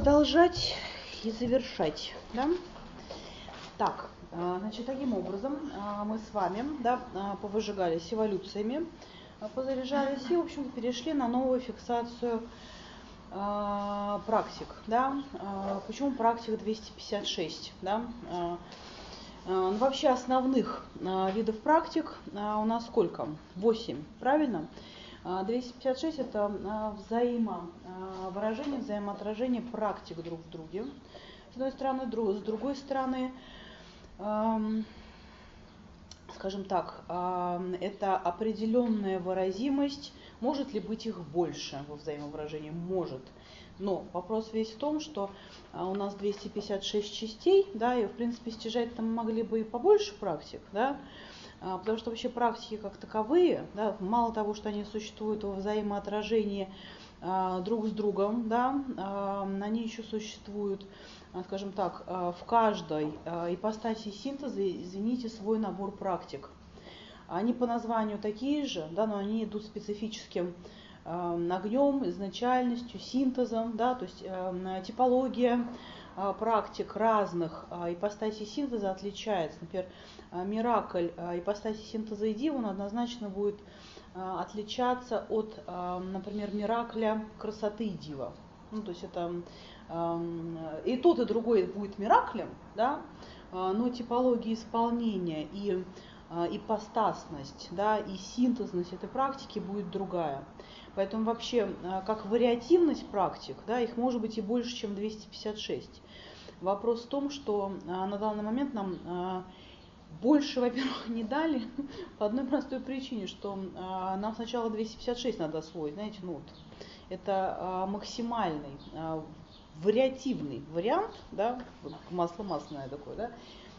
продолжать и завершать, да? Так, значит, таким образом мы с вами, да, повыжигались эволюциями, позаряжались и, в общем-то, перешли на новую фиксацию практик, да? Почему практик 256, да? Вообще основных видов практик у нас сколько? 8, правильно? 256 – это взаимовыражение, взаимоотражение практик друг в друге. С одной стороны, с другой стороны, скажем так, это определенная выразимость. Может ли быть их больше во взаимовыражении? Может. Но вопрос весь в том, что у нас 256 частей, да, и в принципе стяжать там могли бы и побольше практик, да, потому что вообще практики как таковые, да, мало того, что они существуют во взаимоотражении друг с другом, да, они еще существуют, скажем так, в каждой ипостаси синтеза, извините, свой набор практик. Они по названию такие же, да, но они идут специфическим огнем, изначальностью, синтезом, да, то есть типология практик разных ипостасей синтеза отличается. Например, миракль ипостаси синтеза и дива, он однозначно будет отличаться от, например, миракля красоты и дива. Ну, то есть это и тот, и другой будет мираклем, да, но типология исполнения и ипостасность, да, и синтезность этой практики будет другая. Поэтому вообще, как вариативность практик, да, их может быть и больше, чем 256. Вопрос в том, что на данный момент нам больше, во-первых, не дали по одной простой причине, что нам сначала 256 надо освоить, знаете, ну вот, это максимальный вариативный вариант, да, масло масляное такое, да,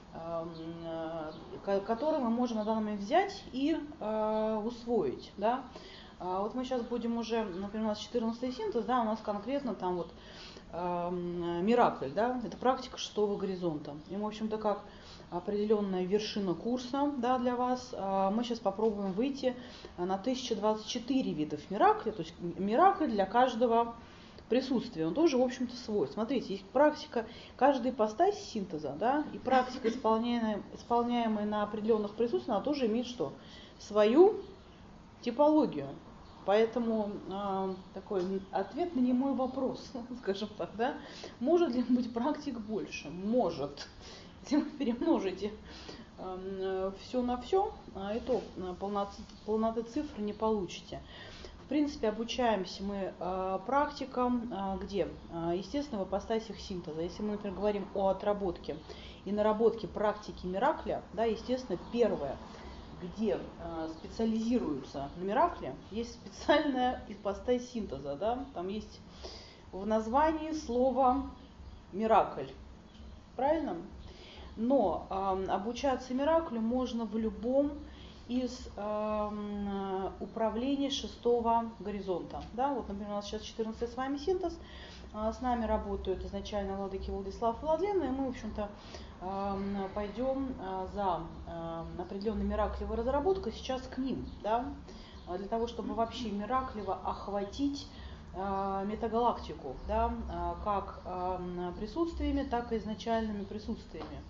который мы можем на данный момент взять и усвоить, да. Вот мы сейчас будем уже, например, у нас 14-й синтез, да, у нас конкретно там вот миракль, да, это практика шестого горизонта. И, в общем-то, как определенная вершина курса, да, для вас, мы сейчас попробуем выйти на 1024 видов миракля, то есть миракль для каждого присутствия, он тоже, в общем-то, свой. Смотрите, есть практика каждой ипостаси синтеза, да, и практика, исполняемая на определенных присутствиях, она тоже имеет что? Свою типологию. Поэтому такой ответ на немой вопрос, скажем так, да, может ли быть практик больше? Может. Если вы перемножите все на все, и то полноты цифр не получите. В принципе, обучаемся мы практикам, где? Естественно, в ипостасях синтеза. Если мы, например, говорим о отработке и наработке практики миракля, да, естественно, первое, где специализируются на миракле, есть специальная ипостась синтеза, да, там есть в названии слово миракль, правильно? Но обучаться мираклю можно в любом из управлений шестого горизонта. Да? Вот, например, у нас сейчас 14-й с вами синтез, с нами работают изначально владыки Владислав и Владлена, и мы, в общем-то, пойдем за определенной мираклевой разработкой сейчас к ним, да? Для того, чтобы вообще миракливо охватить метагалактику, да? Как присутствиями, так и изначальными присутствиями.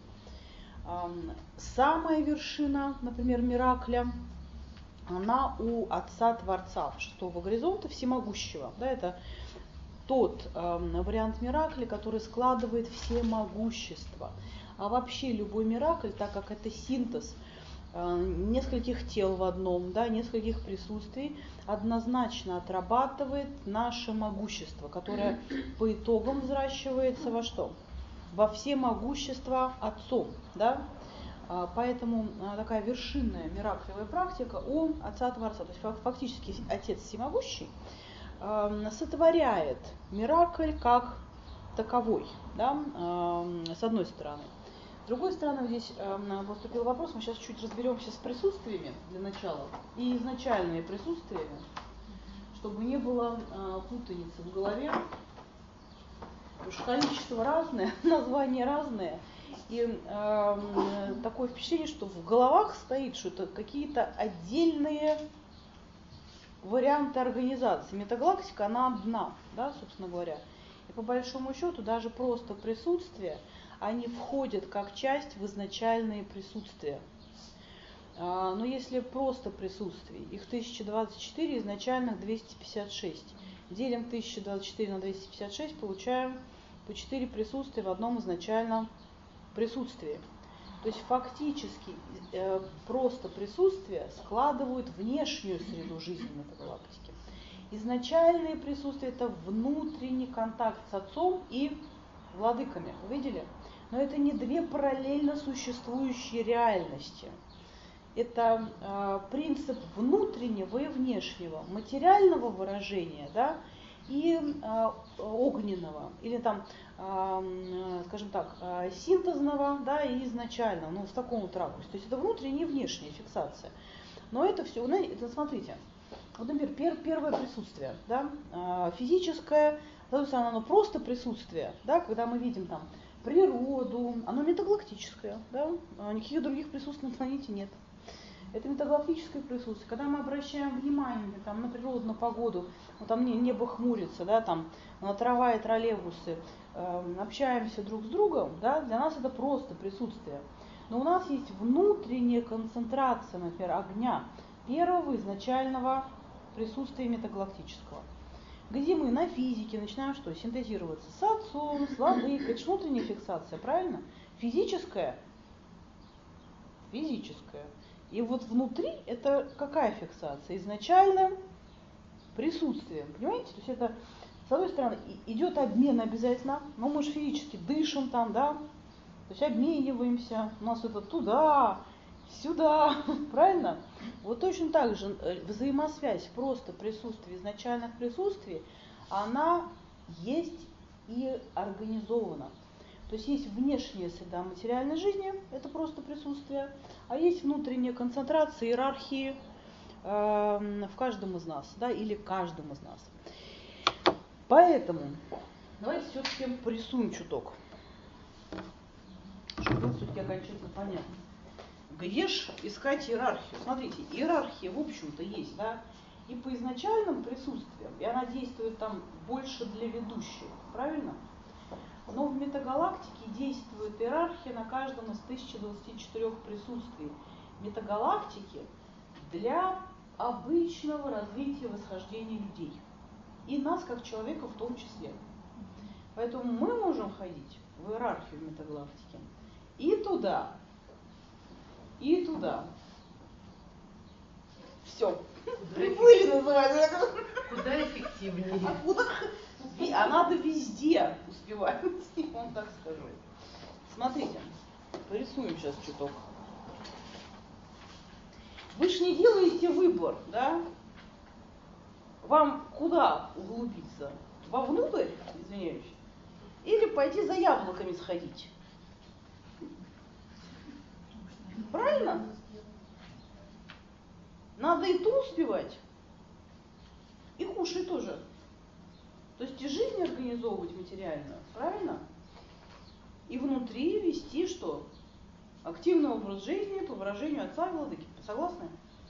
Самая вершина, например, миракля, она у Отца Творца, шестого горизонта, всемогущего. Да, это тот вариант миракля, который складывает все могущества. А вообще любой миракль, так как это синтез нескольких тел в одном, да, нескольких присутствий, однозначно отрабатывает наше могущество, которое по итогам взращивается во что? Во все могущества Отцом, да? Поэтому такая вершинная мираклевая практика у Отца Творца, то есть фактически Отец Всемогущий сотворяет миракль как таковой, да, с одной стороны. С другой стороны, здесь поступил вопрос, мы сейчас чуть разберемся с присутствиями для начала и изначальными присутствиями, чтобы не было путаницы в голове. Потому что количество разное, названия разные, и такое впечатление, что в головах стоит, что это какие-то отдельные варианты организации. Метагалактика, она одна, да, собственно говоря. И по большому счету даже просто присутствие, они входят как часть в изначальные присутствия. Но если просто присутствие, их 1024, изначальных 256. Делим 1024 на 256, получаем по 4 присутствия в одном изначальном присутствии. То есть фактически просто присутствие складывают внешнюю среду жизни метагалактики. Изначальное присутствие – это внутренний контакт с Отцом и владыками. Вы видели? Но это не две параллельно существующие реальности. Это принцип внутреннего и внешнего, материального выражения, да, и огненного, или там, скажем так, синтезного, да, и изначального, ну, в таком вот ракурсе. То есть это внутренняя и внешняя фиксация. Но это все, это, смотрите, вот, например, первое присутствие, да, физическое, с одной стороны, оно просто присутствие, да, когда мы видим там природу, оно метагалактическое, да, никаких других присутствий на планете нет. Это метагалактическое присутствие. Когда мы обращаем внимание там, на природу, на погоду, ну, там небо хмурится, да, там, на трава и троллейбусы, общаемся друг с другом, да, для нас это просто присутствие. Но у нас есть внутренняя концентрация, например, огня, первого изначального присутствия метагалактического. Где мы на физике начинаем что? Синтезироваться с Отцом, с владыкой. Это же внутренняя фиксация, правильно? Физическая. Физическая. И вот внутри это какая фиксация? Изначально присутствие. Понимаете? То есть это, с одной стороны, идет обмен обязательно, но мы же физически дышим там, да? То есть обмениваемся, у нас это туда, сюда, правильно? Вот точно так же взаимосвязь просто присутствия, изначальных присутствий, она есть и организована. То есть есть внешняя среда материальной жизни, это просто присутствие, а есть внутренняя концентрация иерархии в каждом из нас, да, или каждом из нас. Поэтому давайте все-таки порисуем чуток, чтобы было все-таки окончательно понятно. Где ж искать иерархию? Смотрите, иерархия в общем-то есть, да, и по изначальным присутствиям, и она действует там больше для ведущих, правильно? Но в метагалактике действует иерархия на каждом из 1024 присутствий метагалактики для обычного развития восхождения людей. И нас, как человеков, в том числе. Поэтому мы можем ходить в иерархию метагалактики и туда, и туда. Все. Приплыли, называется. Куда эффективнее? А куда? А надо везде успевать, вам так скажу. Смотрите, порисуем сейчас чуток. Вы ж не делаете выбор, да? Вам куда углубиться? Вовнутрь, извиняюсь? Или пойти за яблоками сходить? Правильно? Надо и ту успевать, и кушать тоже. То есть и жизнь организовывать материальную, правильно? И внутри вести что? Активный образ жизни по выражению Отца и Владыки. Согласны?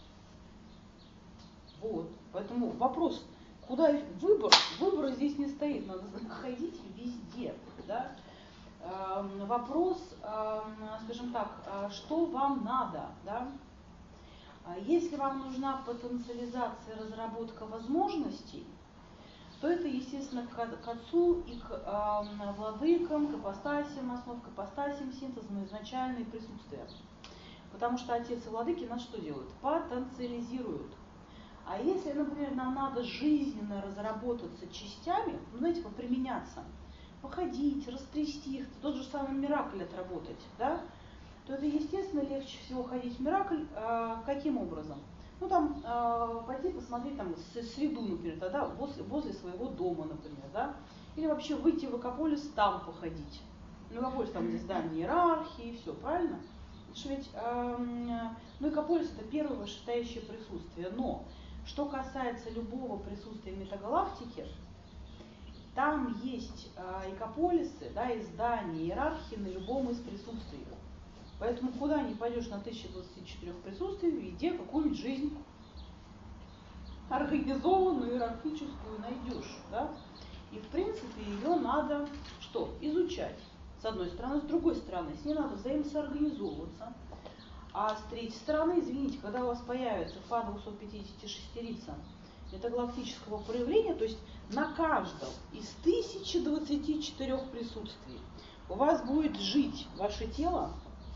Вот. Поэтому вопрос, куда выбора здесь не стоит, надо ходить везде. Да? Вопрос, скажем так, что вам надо, да? Если вам нужна потенциализация, разработка возможностей, то это, естественно, к Отцу и к владыкам, к ипостасям основ, к ипостасям синтеза, изначальные присутствия. Потому что Отец и владыки нас что делают? Потенциализируют. А если, например, нам надо жизненно разработаться частями, знаете, поприменяться, походить, растрясти их, тот же самый миракль отработать, да, то это, естественно, легче всего ходить в миракль. Каким образом? Ну, там, пойти посмотреть там среду, например, да, возле своего дома, например, да, или вообще выйти в Экополис, там походить. Ну, Экополис, там здесь здание иерархии, все, правильно? Потому что ведь, ну, Экополис это первое вышестоящее присутствие, но что касается любого присутствия метагалактики, там есть экополисы, да, и здания иерархии на любом из присутствий. Поэтому куда ни пойдешь на 1024 присутствий, везде какую-нибудь жизнь организованную, иерархическую найдешь. Да? И в принципе ее надо что? Изучать. С одной стороны, с другой стороны, с ней надо взаимосоорганизовываться. А с третьей стороны, извините, когда у вас появится фа 256-рица метагалактического проявления, то есть на каждом из 1024 присутствий у вас будет жить ваше тело,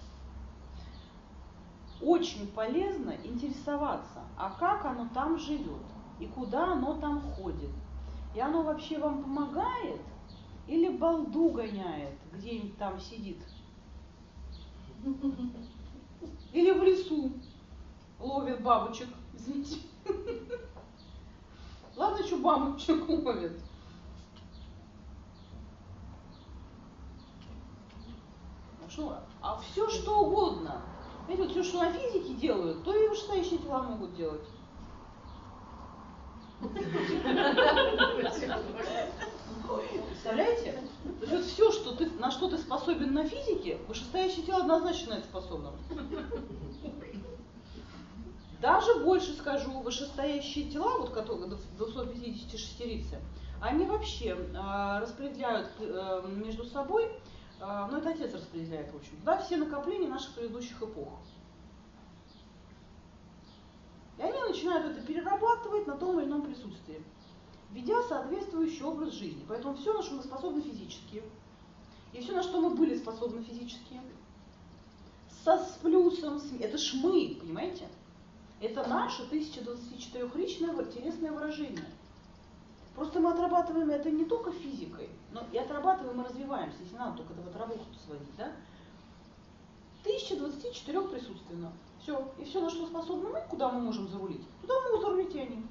очень полезно интересоваться, а как оно там живет и куда оно там ходит. И оно вообще вам помогает или балду гоняет, где-нибудь там сидит. Или в лесу ловит бабочек, извините. Ладно, что бабочек ловит. А все что угодно. Знаете, вот все, что на физике делают, то и вышестоящие тела могут делать. Представляете? То есть вот все, что на что ты способен на физике, вышестоящее тело однозначно на это способно. Даже больше скажу, вышестоящие тела, вот которые 256-рицы, они вообще распределяют между собой, ну это отец распределяет, в общем, да, все накопления наших предыдущих эпох. И они начинают это перерабатывать на том или ином присутствии, ведя соответствующий образ жизни. Поэтому все, на что мы способны физически, и все, на что мы были способны физически, с плюсом, это ж мы, понимаете? Это наше 1024-ричное телесное выражение. Просто мы отрабатываем это не только физикой, но и отрабатываем и развиваемся, если надо только это в отработку сводить, да? 1024 присутственно. Все. И все, на что способны мы, куда мы можем зарулить, туда могут зарулить и они.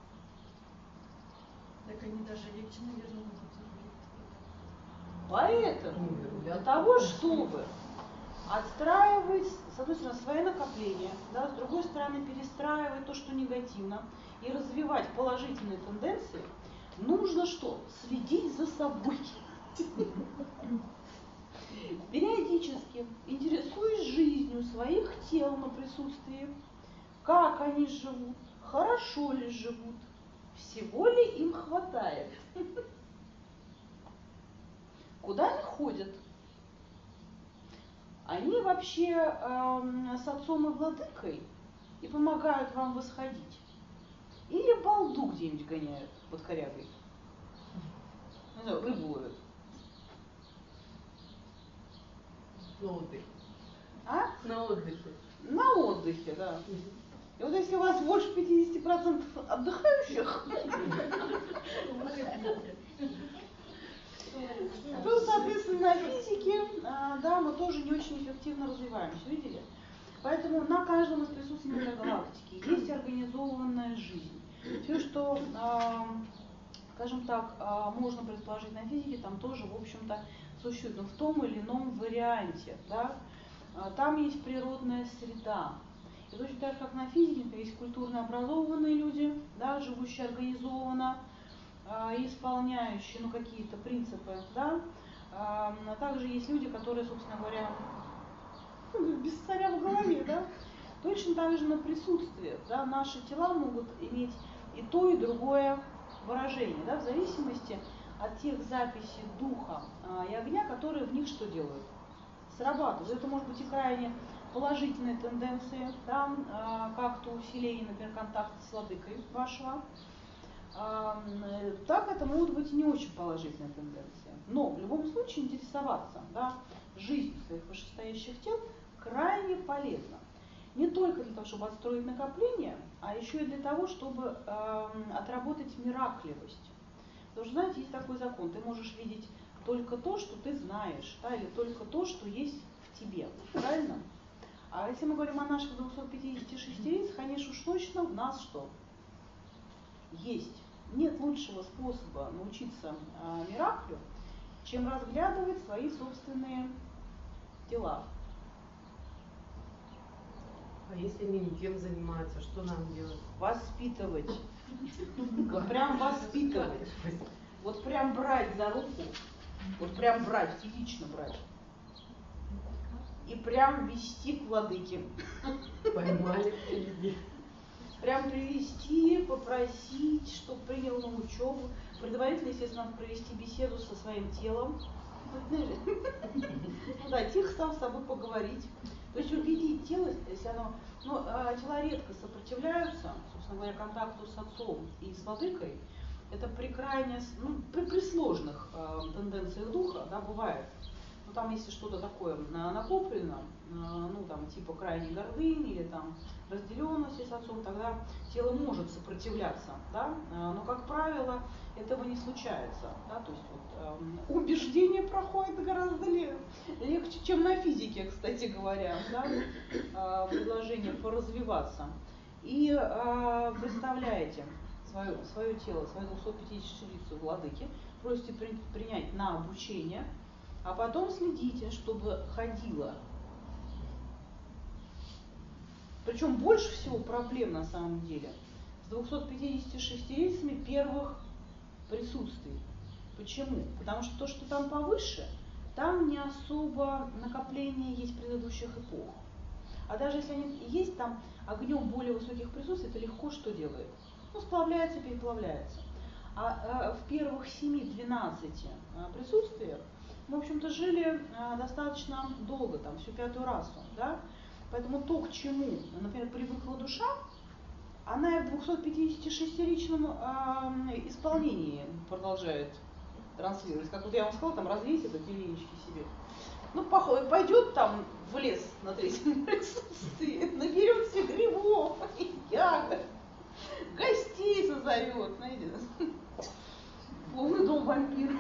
Так они даже легче, наверное, могут зарулить. Поэтому для того, чтобы отстраивать, с одной стороны, свои накопления, да, с другой стороны, перестраивать то, что негативно, и развивать положительные тенденции, нужно что? Следить за собой. Периодически интересуясь жизнью своих тел на присутствии, как они живут, хорошо ли живут, всего ли им хватает, куда они ходят. Они вообще с отцом и владыкой и помогают вам восходить. Или балду где-нибудь гоняют под корягой. Не знаю, рыбу ловят. На отдыхе. А? На отдыхе. На отдыхе, да. И вот если у вас больше 50% отдыхающих, то, соответственно, на физике, да, мы тоже не очень эффективно развиваемся, видели? Поэтому на каждом из присутствий метагалактики есть организованная жизнь. Все, что, скажем так, можно предположить на физике, там тоже, в общем-то, существует, но в том или ином варианте, да. Там есть природная среда. И точно так же, как на физике, есть культурно образованные люди, да, живущие организованно, и исполняющие, ну, какие-то принципы, да. А также есть люди, которые, собственно говоря, без царя в голове, да. Точно так же на присутствие, да, наши тела могут иметь и то, и другое выражение, да, в зависимости от тех записей духа и огня, которые в них что делают? Срабатывают. Это может быть и крайне положительные тенденции, да, как-то усиление, например, контакта с владыкой вашего. Так это могут быть не очень положительные тенденции. Но в любом случае интересоваться, да, жизнью своих вышестоящих тел крайне полезно. Не только для того, чтобы отстроить накопление, а еще и для того, чтобы отработать миракливость. Потому что, знаете, есть такой закон, ты можешь видеть только то, что ты знаешь, да, или только то, что есть в тебе. Правильно? А если мы говорим о наших 256 рицах, конечно, уж точно в нас что? Есть. Нет лучшего способа научиться мираклю, чем разглядывать свои собственные тела. А если они никем занимаются, что нам делать? Воспитывать. Вот прям воспитывать. Вот прям брать за руку, вот прям брать, физично брать. И прям вести к владыке. Поймали впереди. Прям привести, попросить, чтобы принял на учебу. Предварительно, естественно, надо провести беседу со своим телом. Ну да, тихо сам с собой поговорить. То есть убедить тело, если оно... Но тела редко сопротивляются, собственно говоря, контакту с отцом и с владыкой. Это при крайне, ну, при сложных тенденциях духа, да, бывает. Но там, если что-то такое накоплено, ну, там, типа крайней гордыни или там разделенности с отцом, тогда тело может сопротивляться, да, но, как правило, этого не случается, да, то есть вот, убеждение проходит гораздо легче, чем на физике, кстати говоря, да, предложение поразвиваться. И представляете свое тело, свою 250-ю владыки, просите принять на обучение, а потом следите, чтобы ходила. Причем больше всего проблем на самом деле с 256-рицами первых присутствий. Почему? Потому что то, что там повыше, там не особо накопление есть предыдущих эпох. А даже если они есть там огнем более высоких присутствий, это легко что делает? Ну, сплавляется, переплавляется. А в первых 7-12 присутствиях мы, в общем-то, жили достаточно долго, там, всю 5-ю расу, да? Поэтому то, к чему, например, привыкла душа, она и в 256-ричном исполнении продолжает транслировать. Как вот я вам сказала, там развейте эти линейки себе. Ну, пойдет там в лес на 3-м присутствии, наберет себе грибов, ягод, гостей созовет, знаете, полный дом вампиров.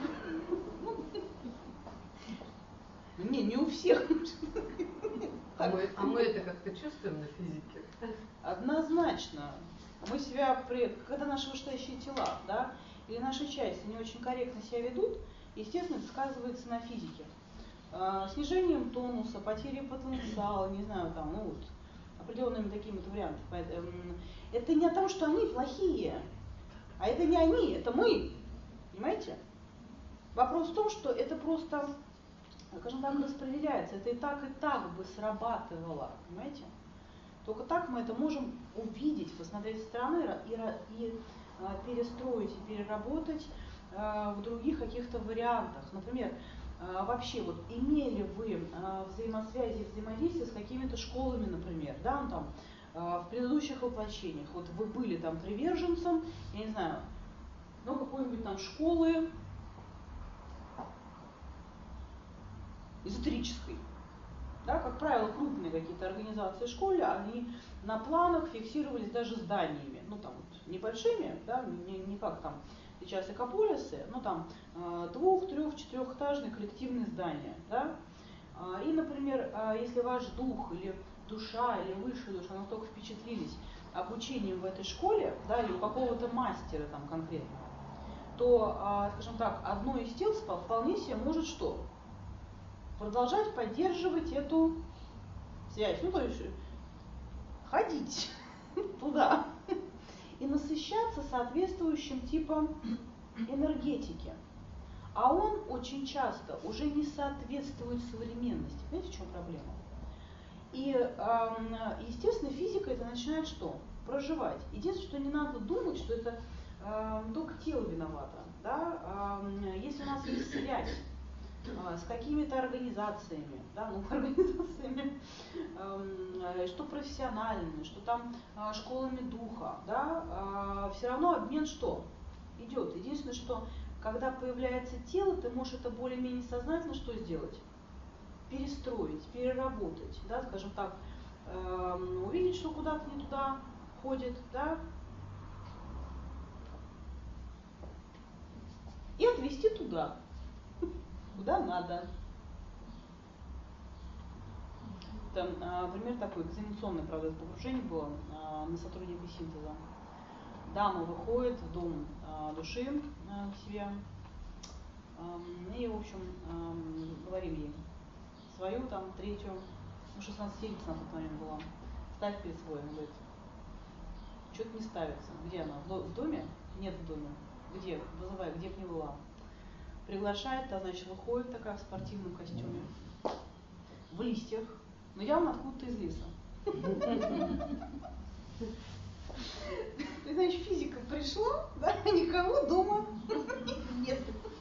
Не у всех. А мы это как-то чувствуем на физике? Однозначно. Мы себя, когда наши вышестоящие тела, да, или наши части не очень корректно себя ведут, естественно, это сказывается на физике. Снижением тонуса, потерей потенциала, не знаю, там, ну вот, определенными такими вот вариантами. Это не от того, что они плохие, а это не они, это мы. Понимаете? Вопрос в том, что это просто, скажем так, распределяется. Это и так бы срабатывало. Понимаете? Только так мы это можем увидеть, посмотреть со стороны и перестроить, и переработать в других каких-то вариантах. Например, вообще, вот имели вы взаимосвязи, взаимодействие с какими-то школами, например, да, ну, там, в предыдущих воплощениях. Вот вы были там приверженцем, я не знаю, ну, какой-нибудь там школы эзотерической. Да, как правило, крупные какие-то организации школы, они на планах фиксировались даже зданиями, ну там вот, небольшими, да, не как там сейчас экополисы, ну там 2-, 3-, 4-этажные коллективные здания, да. И, например, если ваш дух или душа, или высшая душа настолько впечатлились обучением в этой школе, да, или у какого-то мастера там конкретно, то, скажем так, одно из тел вполне себе может что? Продолжать поддерживать эту связь, ну то есть ходить туда и насыщаться соответствующим типом энергетики. А он очень часто уже не соответствует современности. Понимаете, в чем проблема? И, естественно, физика это начинает что? Проживать. Единственное, что не надо думать, что это только тело виновато. Да? Если у нас есть связь с какими-то организациями, да, ну, организациями, что профессиональными, что там школами духа, да, все равно обмен что? Идет. Единственное, что когда появляется тело, ты можешь это более-менее сознательно что сделать? Перестроить, переработать, да, скажем так, увидеть, что куда-то не туда ходит, да, и отвести туда, куда надо. Там пример такой, экзаменационное, правда, погружение было на сотрудника синтеза. Дама выходит в дом души к себе, и, в общем, говорим ей свою, там, 3-ю, 16-летняя на тот момент была, ставь перед собой. Она говорит, что-то не ставится. Где она? В доме? Нет в доме. Где? Вызывай, где б не была. Приглашает, та, значит, выходит такая в спортивном костюме, в листьях, но явно откуда-то из леса. То есть, значит, физика пришла, да, никого дома нет.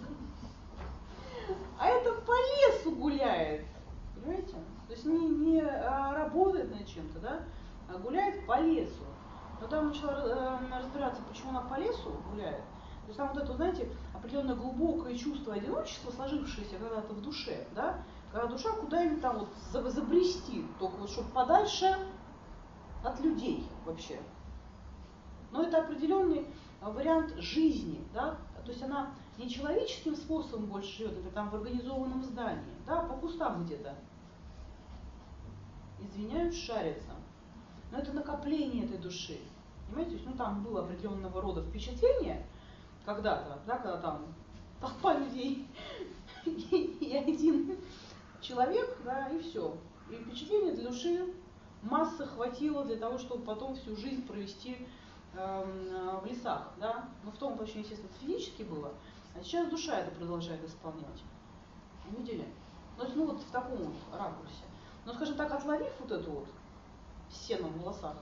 А это по лесу гуляет, понимаете? То есть не работает над чем-то, да, а гуляет по лесу. Но там начала разбираться, почему она по лесу гуляет. То есть там вот это, знаете, определенное глубокое чувство одиночества, сложившееся когда-то в душе, да, когда душа куда-нибудь там вот забрести, только вот чтобы подальше от людей вообще. Но это определенный вариант жизни, да, то есть она не человеческим способом больше живет, это там в организованном здании, да, по кустам где-то. Извиняюсь, шарится. Но это накопление этой души. Понимаете, то есть, ну там было определенного рода впечатление когда-то, да, когда там толпа людей и один человек, да, и все. И впечатление для души массы хватило для того, чтобы потом всю жизнь провести в лесах, да. Но в том вообще, естественно, физически было. А сейчас душа это продолжает исполнять. Видели? Ну вот в таком вот ракурсе. Но, скажем так, отловив вот эту вот сено в волосах,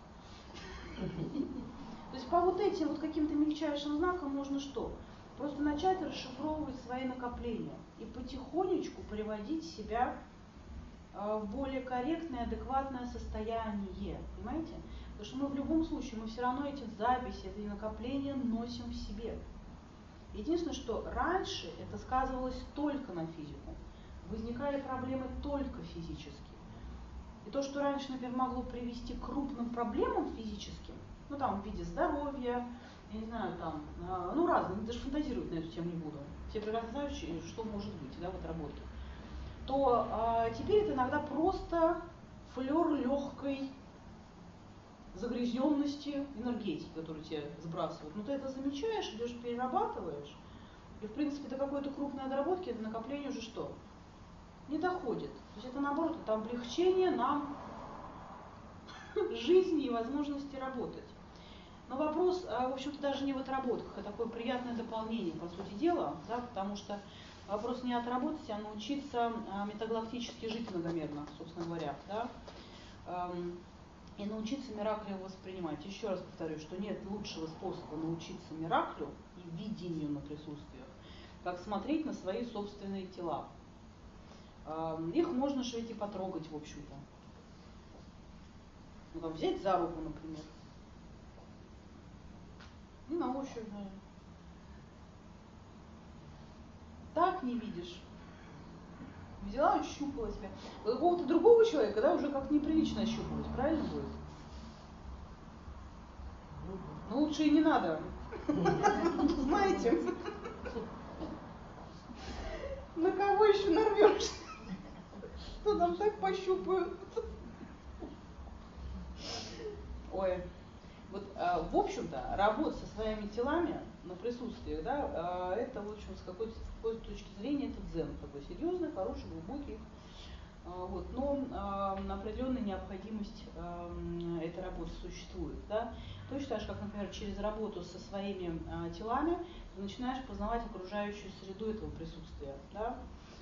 то есть по вот этим вот каким-то мельчайшим знакам можно что? Просто начать расшифровывать свои накопления и потихонечку приводить себя в более корректное, адекватное состояние. Понимаете? Потому что мы в любом случае, мы все равно эти записи, эти накопления носим в себе. Единственное, что раньше это сказывалось только на физику. Возникали проблемы только физически. И то, что раньше, например, могло привести к крупным проблемам физическим, ну там в виде здоровья, я не знаю, там, ну разные, даже фантазировать на эту тему не буду. Все прекрасно знают, что может быть, да, в отработке. То теперь это иногда просто флер легкой загрязненности энергетики, которую тебе сбрасывают. Но ты это замечаешь, идешь перерабатываешь, и в принципе до какой-то крупной отработки это накопление уже что? Не доходит. То есть это наоборот, это облегчение нам жизни и возможности работать. Но вопрос, в общем-то, даже не в отработках, а такое приятное дополнение, по сути дела, да, потому что вопрос не отработать, а научиться метагалактически жить многомерно, собственно говоря, да, и научиться мираклю воспринимать. Еще раз повторю, что нет лучшего способа научиться мираклю и видению на присутствиях, как смотреть на свои собственные тела. Их можно же ведь и потрогать, в общем-то. Ну, там, взять за руку, например. И на ощупь, наверное. Так не видишь. Взяла, ощупала себя. У какого-то другого человека, да, уже как неприлично ощупывать, правильно будет? Ну, лучше и не надо. Знаете, на кого еще нарвешься? Что там так пощупают? Ой. Вот, в общем-то, работа со своими телами на присутствиях, да, это, в общем, с какой-то точки зрения, это дзен такой серьезный, хороший, глубокий. Вот, но определенная необходимость этой работы существует. Да? Точно так же, как, например, через работу со своими телами ты начинаешь познавать окружающую среду этого присутствия. Да?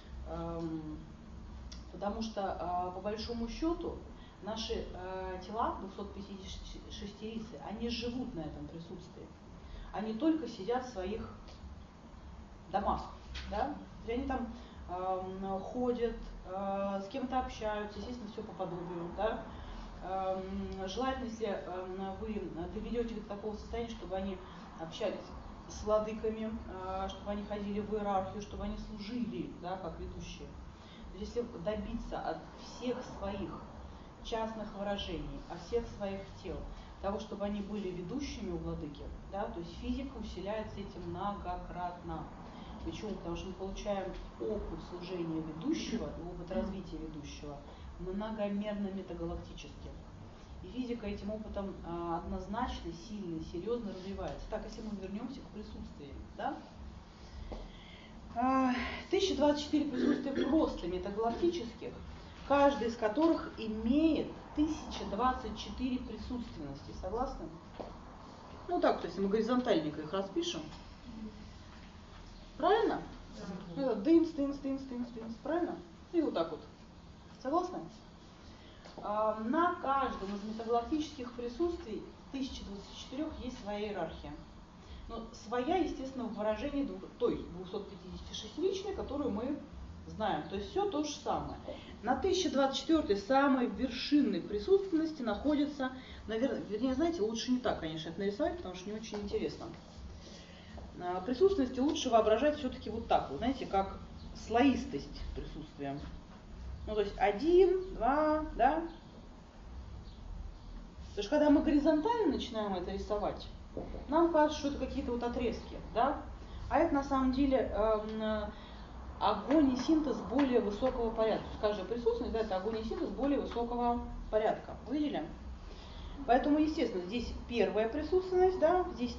Потому что, по большому счету, наши тела, 256-рицы, они живут на этом присутствии. Они только сидят в своих домах. Да? И они там ходят, с кем-то общаются, естественно, все по подобию. Да? Желательно, если вы доведете их до такого состояния, чтобы они общались с владыками, чтобы они ходили в иерархию, чтобы они служили, да, как ведущие. То есть, если добиться от всех своих частных выражений, от всех своих тел, того, чтобы они были ведущими у владыки, да, то есть физика усиляется этим многократно. Почему? Потому что мы получаем опыт служения ведущего и опыт развития ведущего многомерно метагалактически. И физика этим опытом однозначно, сильно, серьезно развивается. Так, если мы вернемся к присутствию, да? 1024 присутствия просто метагалактических, каждый из которых имеет 1024 присутственности. Согласны? Ну так, то есть мы горизонтальненько их распишем. Правильно? Да. Дымс, правильно? И вот так вот. Согласны? на каждом из метагалактических присутствий 1024 есть своя иерархия. Но своя, естественно, в выражении той 256-личной, которую мы знаем. То есть все то же самое. На 1024 самой вершинной присутственности находится, наверное, вернее, знаете, лучше не так, конечно, это нарисовать, потому что не очень интересно. Присутственности лучше воображать все-таки вот так, вот, знаете, как слоистость присутствия. Ну, то есть 1, 2, да? Потому что когда мы горизонтально начинаем это рисовать, нам кажется, что это какие-то вот отрезки, да? А это на самом деле огонь и синтез более высокого порядка. То есть каждая присутственность, да, это огонь и синтез более высокого порядка. Видели? Поэтому, естественно, здесь первая присутственность, да, здесь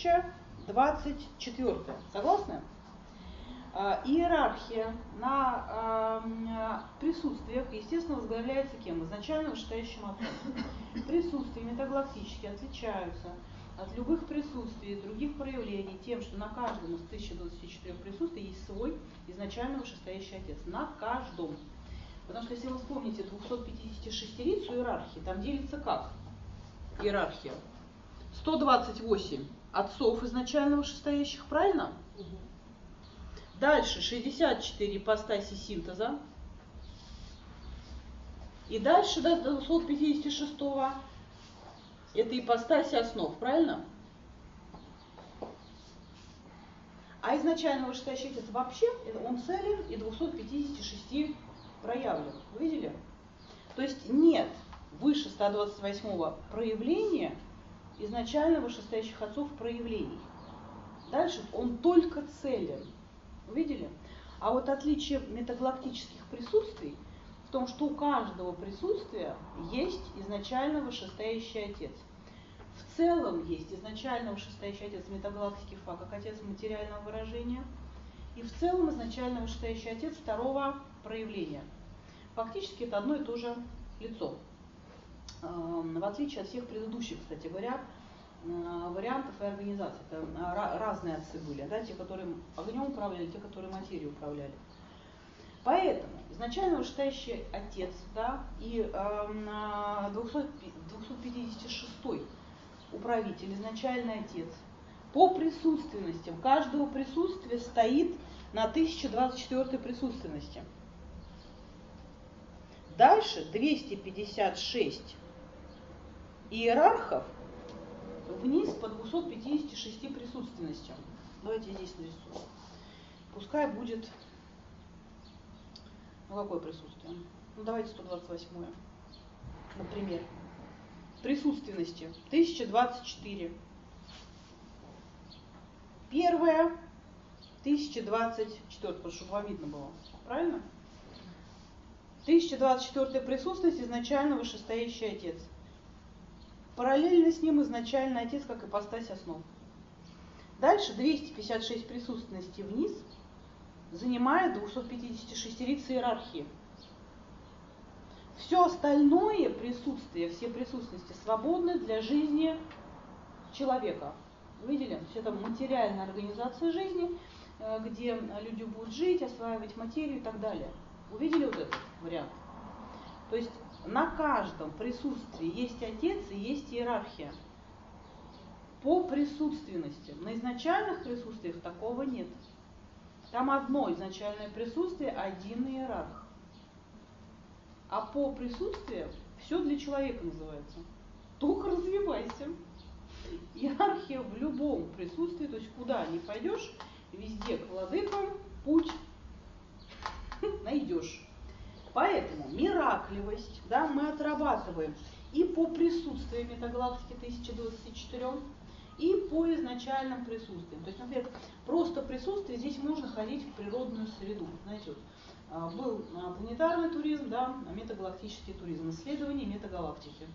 1024. Согласны? Иерархия на присутствиях, естественно, возглавляется кем? Изначально вышестоящим отцом. Присутствия метагалактические отличаются от любых присутствий, других проявлений тем, что на каждом из 1024 присутствий есть свой изначально вышестоящий отец. На каждом. Потому что если вы вспомните 256-рицу иерархии, там делится как? Иерархия. 128 отцов изначально вышестоящих, правильно? Дальше 64 ипостаси синтеза. И дальше до 256-го это ипостаси основ, правильно? А изначально вышестоящий отец вообще, он целен и 256 проявлен. Вы видели? То есть нет выше 128-го проявления изначально вышестоящих отцов проявлений. Дальше он только целен. Видели? А вот отличие метагалактических присутствий в том, что у каждого присутствия есть изначально вышестоящий отец. В целом есть изначально вышестоящий отец метагалактики Фа, как отец материального выражения, и в целом изначально вышестоящий отец второго проявления. Фактически это одно и то же лицо. В отличие от всех предыдущих, кстати говоря, вариантов и организаций. Это разные отцы были, да, те, которые огнем управляли, те, которые материей управляли. Поэтому изначально вышестоящий отец, да, и 256-й управитель, изначальный отец, по присутственностям каждого присутствия стоит на 1024-й присутственности. Дальше 256 иерархов вниз по 256 присутственностям. Давайте здесь нарисую. Пускай будет, ну какое присутствие? Ну давайте 128-е, например. Присутственности 1024. Первое 1024, чтобы вам видно было. Правильно? 1024 присутственность изначально вышестоящий отец. Параллельно с ним изначально отец как ипостась основ. Дальше 256 присутственностей вниз занимает 256-рица иерархии. Все остальное присутствие, все присутственности свободны для жизни человека. Видели? Все это материальная организация жизни, где люди будут жить, осваивать материю и так далее. Увидели вот этот вариант? То есть на каждом присутствии есть отец и есть иерархия. По присутственности. На изначальных присутствиях такого нет. Там одно изначальное присутствие, один иерарх. А по присутствию все для человека называется. Только развивайся. Иерархия в любом присутствии, то есть куда ни пойдешь, везде к владыкам путь найдешь. Поэтому миракливость, да, мы отрабатываем и по присутствию метагалактики 1024, и по изначальным присутствиям. То есть, например, просто присутствие, здесь можно ходить в природную среду. Знаете, вот, был планетарный туризм, да, метагалактический туризм, исследование метагалактики.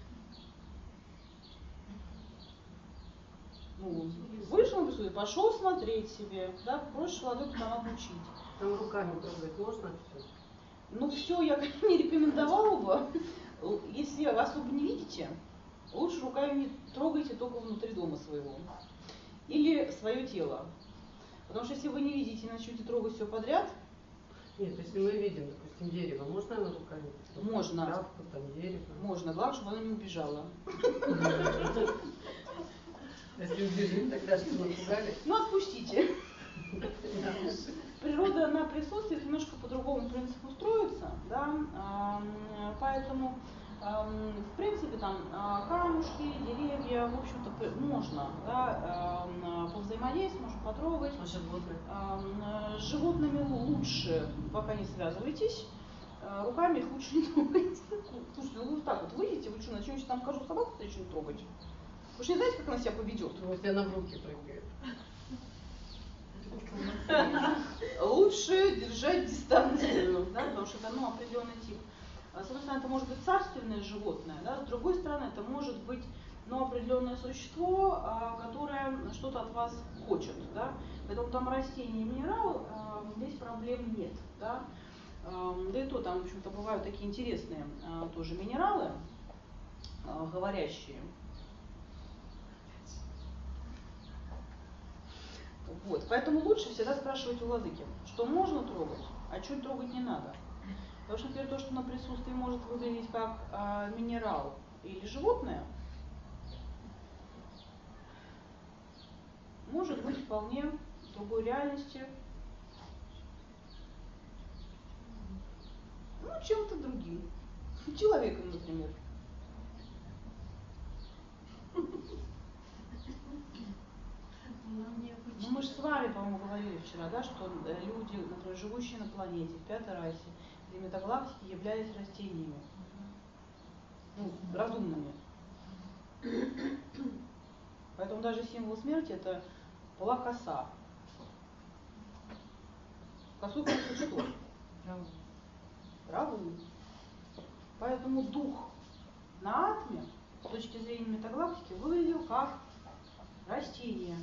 Ну, вышел на присутствие, пошел смотреть себе, да, проще владыку там обучить. Там руками трогать можно все? Ну все, я не рекомендовала бы, если вы особо не видите, лучше руками не трогайте только внутри дома своего. Или свое тело. Потому что если вы не видите и начнете трогать все подряд, Нет, если мы видим, допустим, дерево, можно оно руками? Можно. Травку, там, дерево. Можно, главное, чтобы оно не убежало. Если убежим, тогда что, напугали? Ну, отпустите. Природа на присутствии немножко по-другому принципу строится, да, поэтому, в принципе, там камушки, деревья, в общем-то, можно, да, повзаимодействовать, можно потрогать. А животные? С животными лучше, пока не связывайтесь, руками их лучше не трогать. Слушайте, ну вы так вот выйдете, вы что, начнете там каждую собаку встречную трогать? Вы же не знаете, как она себя поведет? Вот она в руки прыгает. Лучше держать дистанцию, да, потому что это определенный тип. С одной стороны, это может быть царственное животное, да, с другой стороны, это может быть определенное существо, которое что-то от вас хочет. Да. Поэтому там растения и минералы, здесь проблем нет. Да. Да и то там, в общем-то, бывают такие интересные тоже минералы, говорящие. Вот. Поэтому лучше всегда спрашивать у владыки, что можно трогать, а что трогать не надо. Потому что, например, то, что на присутствии может выглядеть как минерал или животное, может быть вполне в другой реальности, ну, чем-то другим. Человеком, например. Ну, мы же с вами, по-моему, говорили вчера, да, что люди, например, живущие на планете, в пятой расе или метагалактике, являлись растениями. Ну, разумными. Поэтому даже символ смерти это была коса. Косу косит что? Траву. Поэтому дух на атме, с точки зрения метагалактики, выглядел как растение.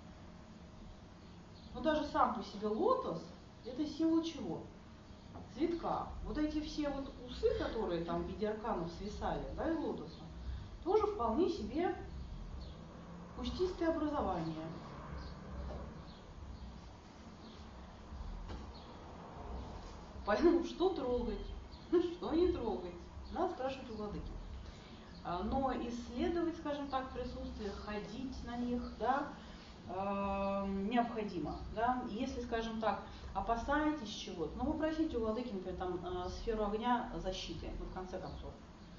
Но даже сам по себе лотос – это символ чего? Цветка. Вот эти все вот усы, которые там в виде арканов свисали, да, из лотоса, тоже вполне себе кустистое образование. Поэтому что трогать, что не трогать, надо спрашивать у владыки. Но исследовать, скажем так, присутствие, ходить на них, да, необходимо. Да? Если, скажем так, опасаетесь чего-то, ну вы просите у владыки, например, там, сферу огня защиты, ну, в конце концов.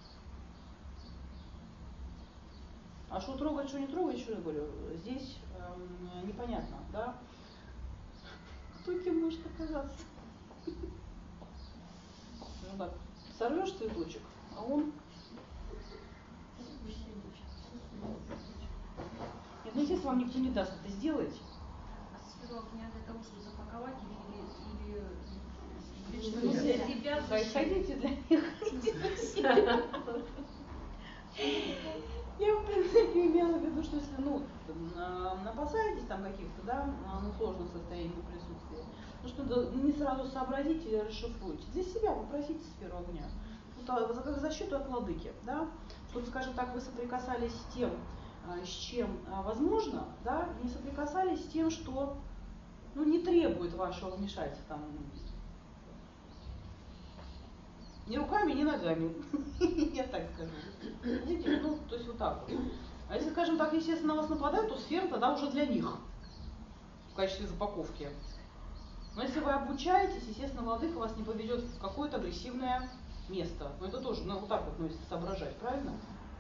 А что трогать, что не трогать, еще я говорю, здесь непонятно, да? Кто кем может оказаться? Ну так, сорвешь цветочек, а он... Нет, ну естественно, вам никто не даст это сделать. А сферу огня для того, чтобы запаковать их или Ну, для себя хотите для них? Я, в принципе, имела в виду, что если, ну, опасаетесь там каких-то, да, ну, сложных состояний присутствия, ну, что не сразу сообразите или расшифруете. Для себя попросите сферу огня. Как защиту от владыки, да, чтобы, скажем так, вы соприкасались с тем, с чем возможно, да, не соприкасались с тем, что, ну, не требует вашего вмешательства, там, ни руками, ни ногами. Я так скажу. Видите, ну, то есть вот так вот. А если, скажем так, естественно, на вас нападают, то сфера тогда уже для них в качестве запаковки. Но если вы обучаетесь, естественно, владыка вас не поведет в какое-то агрессивное место. Но это тоже, ну, вот так вот, ну, если соображать, правильно?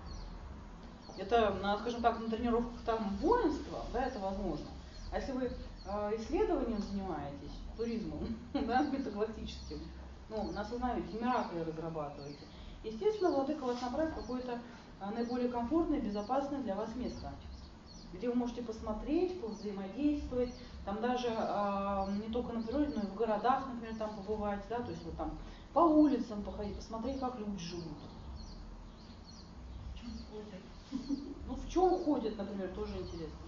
Это, скажем так, на тренировках там воинства, да, это возможно. А если вы исследованием занимаетесь, туризмом, да, метагалактическим, ну, на осознаете, миракли разрабатываете, естественно, владыка вас направит в какое-то наиболее комфортное, безопасное для вас место, где вы можете посмотреть, повзаимодействовать, там даже не только на природе, но и в городах, например, там побывать, да, то есть вот там по улицам походить, посмотреть, как люди живут. Ну, в чем ходят, например, тоже интересно.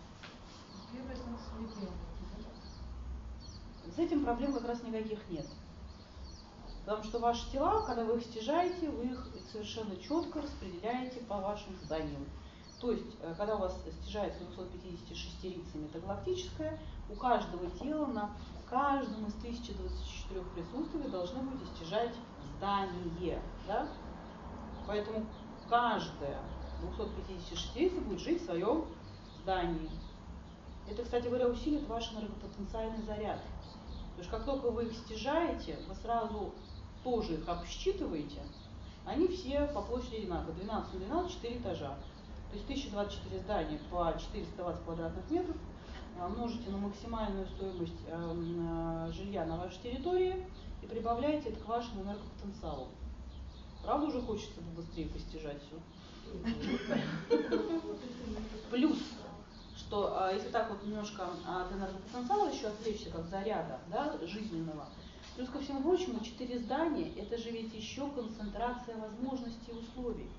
С этим проблем как раз никаких нет. Потому что ваши тела, когда вы их стяжаете, вы их совершенно четко распределяете по вашим зданиям. То есть, когда у вас стяжается 256 метагалактическое, у каждого тела на в каждом из 1024 присутствий вы должны будете стяжать здание. Да? Поэтому каждая 256 будет жить в своем здании. Это, кстати говоря, усилит ваш энергопотенциальный заряд. Потому что как только вы их стяжаете, вы сразу тоже их обсчитываете. Они все по площади одинаковые. 12 на 12, 4 этажа. То есть 1024 здания по 420 квадратных метров множите на максимальную стоимость жилья на вашей территории и прибавляете это к вашему энергопотенциалу. Правда, уже хочется побыстрее постижать все? Плюс, что если так вот немножко от энергопотенциала еще отвлечься, как заряда, да, жизненного, плюс ко всему прочему, 4 здания, это же ведь еще концентрация возможностей и условий.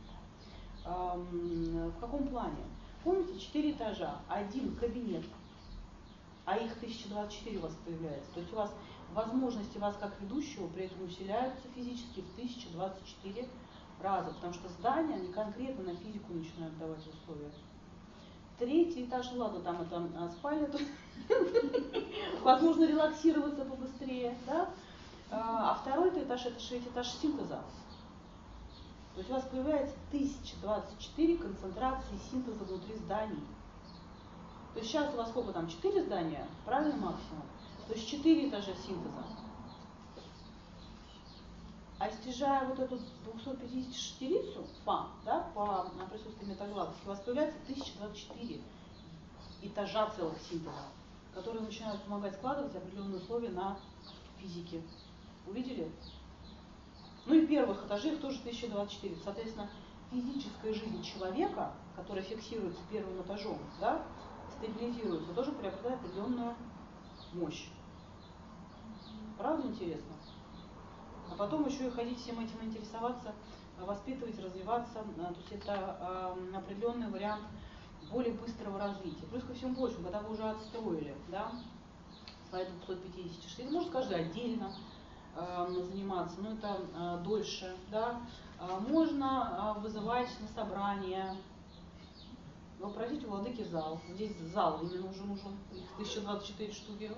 В каком плане? Помните, 4 этажа, один кабинет, а их 1024 у вас появляется. То есть у вас возможности вас как ведущего при этом усиляются физически в 1024 раза, потому что здания, они конкретно на физику начинают давать условия. 3-й этаж, ладно, там это спальня, тут возможно релаксироваться побыстрее, да? А 2-й этаж, это же этаж синтеза. То есть у вас появляется 1024 концентрации синтеза внутри зданий. То есть сейчас у вас сколько там, 4 здания, правильно, максимум? То есть 4 этажа синтеза. А стяжая вот эту 254-ю, да, по присутствию метагалактики, у вас появляется 1024 этажа целых синтеза, которые начинают помогать складывать определенные условия на физике. Увидели? Ну и первых этажей их тоже 1024. Соответственно, физическая жизнь человека, которая фиксируется первым этажом, да, стабилизируется, тоже приобретает определенную мощь. Правда интересно? А потом еще и ходить всем этим интересоваться, воспитывать, развиваться. То есть это определенный вариант более быстрого развития. Плюс ко всему прочему, когда вы уже отстроили, да, свои 254, может каждый отдельно заниматься, но это дольше, да. Можно вызывать на собрание, попросить у владыки зал. Здесь зал именно уже нужен, их 1024 штуки.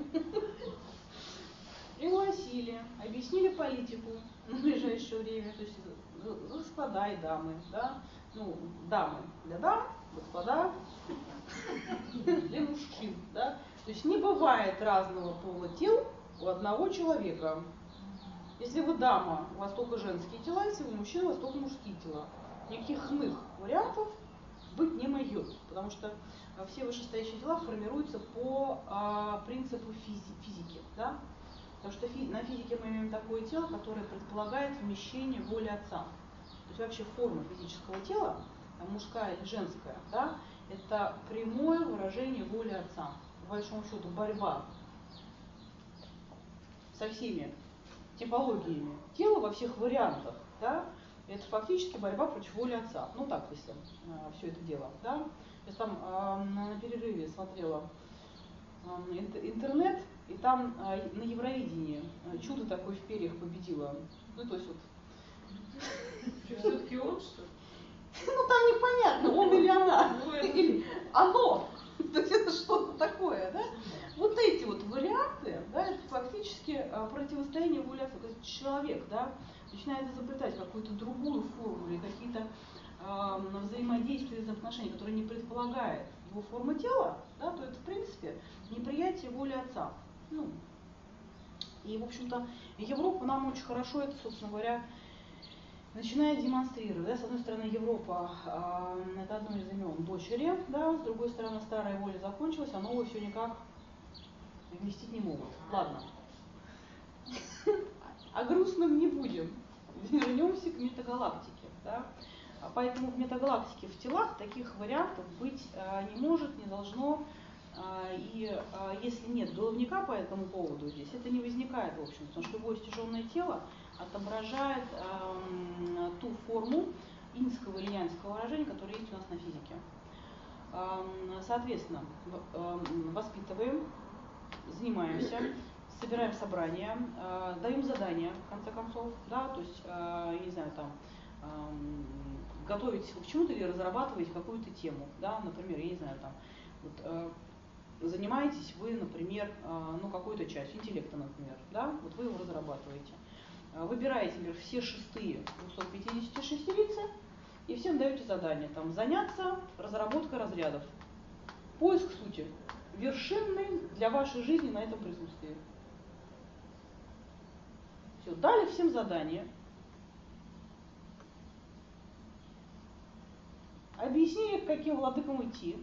Пригласили, объяснили политику на ближайшее время, то есть господа и дамы, да, ну, дамы для дам, господа для мужчин, да, то есть не бывает разного пола тел у одного человека. Если вы дама, у вас только женские тела, если вы мужчина, у вас только мужские тела. Никаких иных вариантов быть не может, потому что все вышестоящие дела формируются по принципу физики, да? Потому что на физике мы имеем такое тело, которое предполагает вмещение воли Отца. То есть вообще форма физического тела, мужская или женская, да, это прямое выражение воли Отца. По большому счету борьба со всеми типологиями тела во всех вариантах, да, это фактически борьба против воли Отца. Ну так, если все это дело, да. Я там на перерыве смотрела интернет, и там на Евровидении чудо такое в перьях победило. Ну, то есть вот. Все-таки он, что ли? Ну там непонятно, он или она. Или оно. То есть это что-то такое, да? Вот эти вот варианты, да, это фактически противостояние воли Отца. То есть человек, да, начинает изобретать какую-то другую форму или какие-то взаимодействия, взаимоотношения, которые не предполагает его форма тела, да, то это в принципе неприятие воли Отца. Ну, и, в общем-то, Европа нам очень хорошо это, собственно говоря, начинает демонстрировать. Да? С одной стороны, Европа это одно из имен дочери, да? С другой стороны, старая воля закончилась, а новую все никак вместить не могут. Ладно. А грустным не будем. Вернемся к метагалактике. Да? Поэтому в метагалактике, в телах таких вариантов быть не может, не должно. И если нет головника по этому поводу здесь, это не возникает, в общем, потому что любое стяженное тело отображает ту форму иньского или яньского выражения, которое есть у нас на физике. Соответственно, воспитываем, занимаемся, собираем собрания, даем задания, в конце концов, да, то есть, я не знаю, там, готовить к чему-то или разрабатывать какую-то тему, да, например, я не знаю, там, вот, занимаетесь вы, например, ну, какой-то частью интеллекта, например, да, вот вы его разрабатываете. Выбираете, например, все шестые 256-рицы и всем даете задание там заняться разработкой разрядов. Поиск сути. Вершинный для вашей жизни на этом присутствии. Все, дали всем задание. Объяснили, к каким владыкам идти.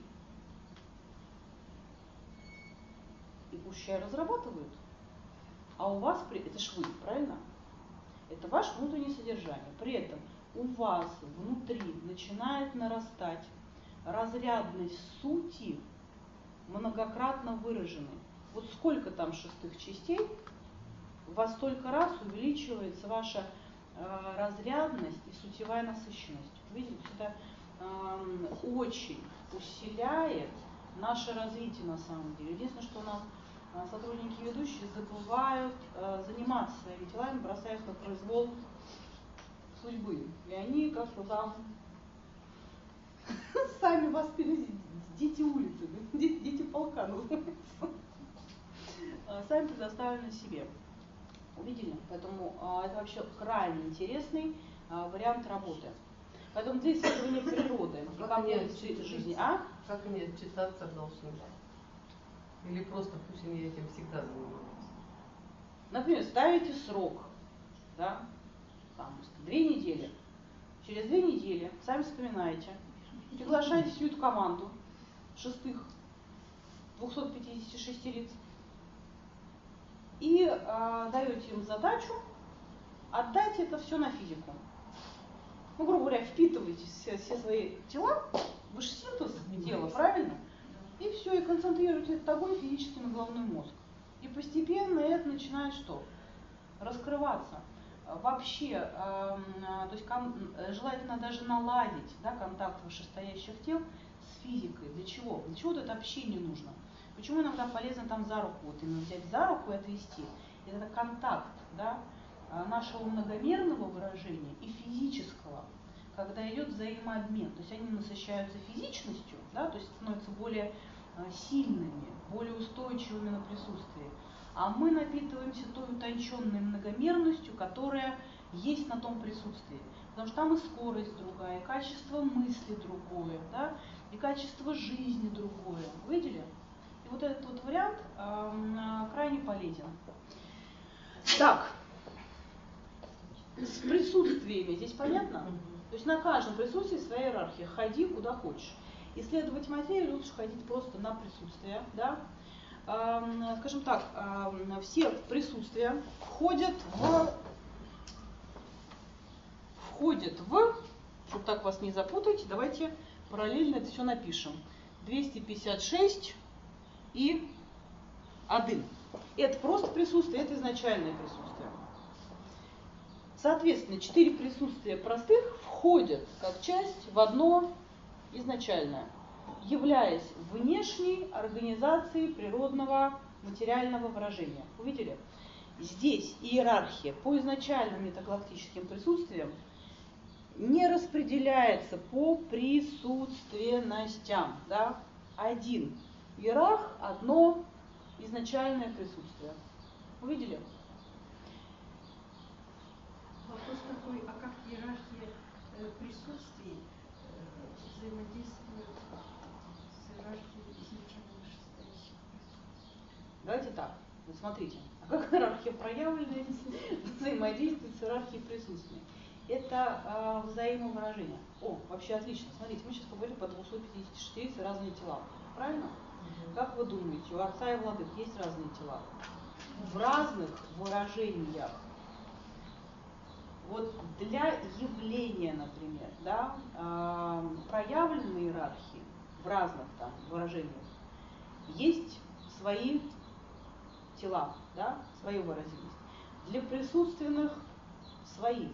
И пущай разрабатывают. А у вас, это ж вы, правильно? Это ваше внутреннее содержание. При этом у вас внутри начинает нарастать разрядность сути, многократно выраженной. Вот сколько там шестых частей, во столько раз увеличивается ваша разрядность и сутевая насыщенность. Видите, это очень усиляет наше развитие на самом деле. Единственное, что у нас сотрудники ведущие забывают заниматься своими делами, бросая их на произвол судьбы. И они как-то там сами воспитаны, дети улицы, дети полка называется. Сами предоставлены себе. Увидели? Поэтому это вообще крайне интересный вариант работы. Поэтому для исследования природы и комплексной жизни. Как они отчитаться должны? Или просто пусть они этим всегда занимаются? Например, ставите срок, да, там, 2 недели. Через 2 недели сами вспоминаете, приглашаете всю эту команду шестых 256 лиц и даете им задачу отдать это все на физику. Ну, грубо говоря, впитываете все свои тела, вы же синтез тела, правильно? И все, и концентрируете это тобой физически на головной мозг. И постепенно это начинает что? Раскрываться. Вообще, то есть желательно даже наладить, да, контакт вышестоящих тел с физикой. Для чего? Для чего это общение нужно? Почему иногда полезно там за руку, вот именно взять за руку и отвести? Это контакт, да, нашего многомерного выражения и физического, когда идет взаимообмен. То есть они насыщаются физичностью, да, то есть становятся более сильными, более устойчивыми на присутствие. А мы напитываемся той утонченной многомерностью, которая есть на том присутствии. Потому что там и скорость другая, и качество мысли другое, да, и качество жизни другое. Видели? И вот этот вот вариант крайне полезен. Так, с присутствиями здесь понятно? То есть на каждом присутствии своя иерархия. Ходи куда хочешь. Исследовать материю лучше ходить просто на присутствие, да? Скажем так, все присутствия входят в, чтобы так вас не запутать, давайте параллельно это все напишем. 256 и 1. Это просто присутствие, это изначальное присутствие. Соответственно, 4 присутствия простых входят как часть в одно изначальное, являясь внешней организацией природного материального выражения. Увидели? Здесь иерархия по изначальным метагалактическим присутствиям не распределяется по присутственностям. Да? Один иерарх, одно изначальное присутствие. Увидели? Вопрос такой, а как иерархия присутствий взаимодействует с иерархией изначально вышестоящих присутствий? Давайте так, вот смотрите, а как иерархия проявленности взаимодействует с иерархией присутствия? Это взаимовыражение. О, вообще отлично, смотрите, мы сейчас поговорим по 256 разные тела, правильно? Как вы думаете, у отца и владык есть разные тела? В разных выражениях. Вот для явления, например, да, проявленной иерархии в разных там выражениях есть свои тела, да, свою выразимость. Для присутственных свои.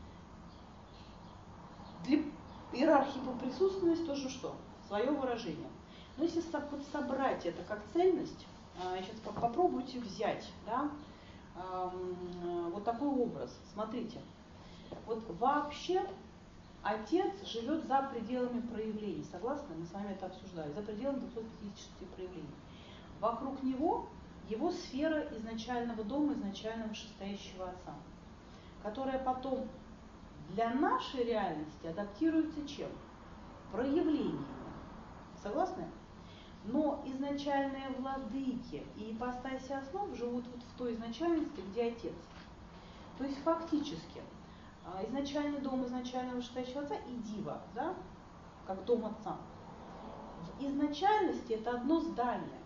Для иерархии по присутственности тоже что? Свое выражение. Но если собрать это как цельность, сейчас попробуйте взять, да, вот такой образ. Смотрите, вот вообще отец живет за пределами проявлений. Согласны? Мы с вами это обсуждали. За пределами 256 проявлений. вокруг него его сфера изначального дома, изначально вышестоящего отца, которая потом для нашей реальности адаптируется чем? Проявлениями. Согласны? Но изначальные владыки и ипостаси основ живут вот в той изначальности, где отец. То есть фактически изначальный дом изначального вышестоящего отца и дива, да, как дом отца. В изначальности это одно здание.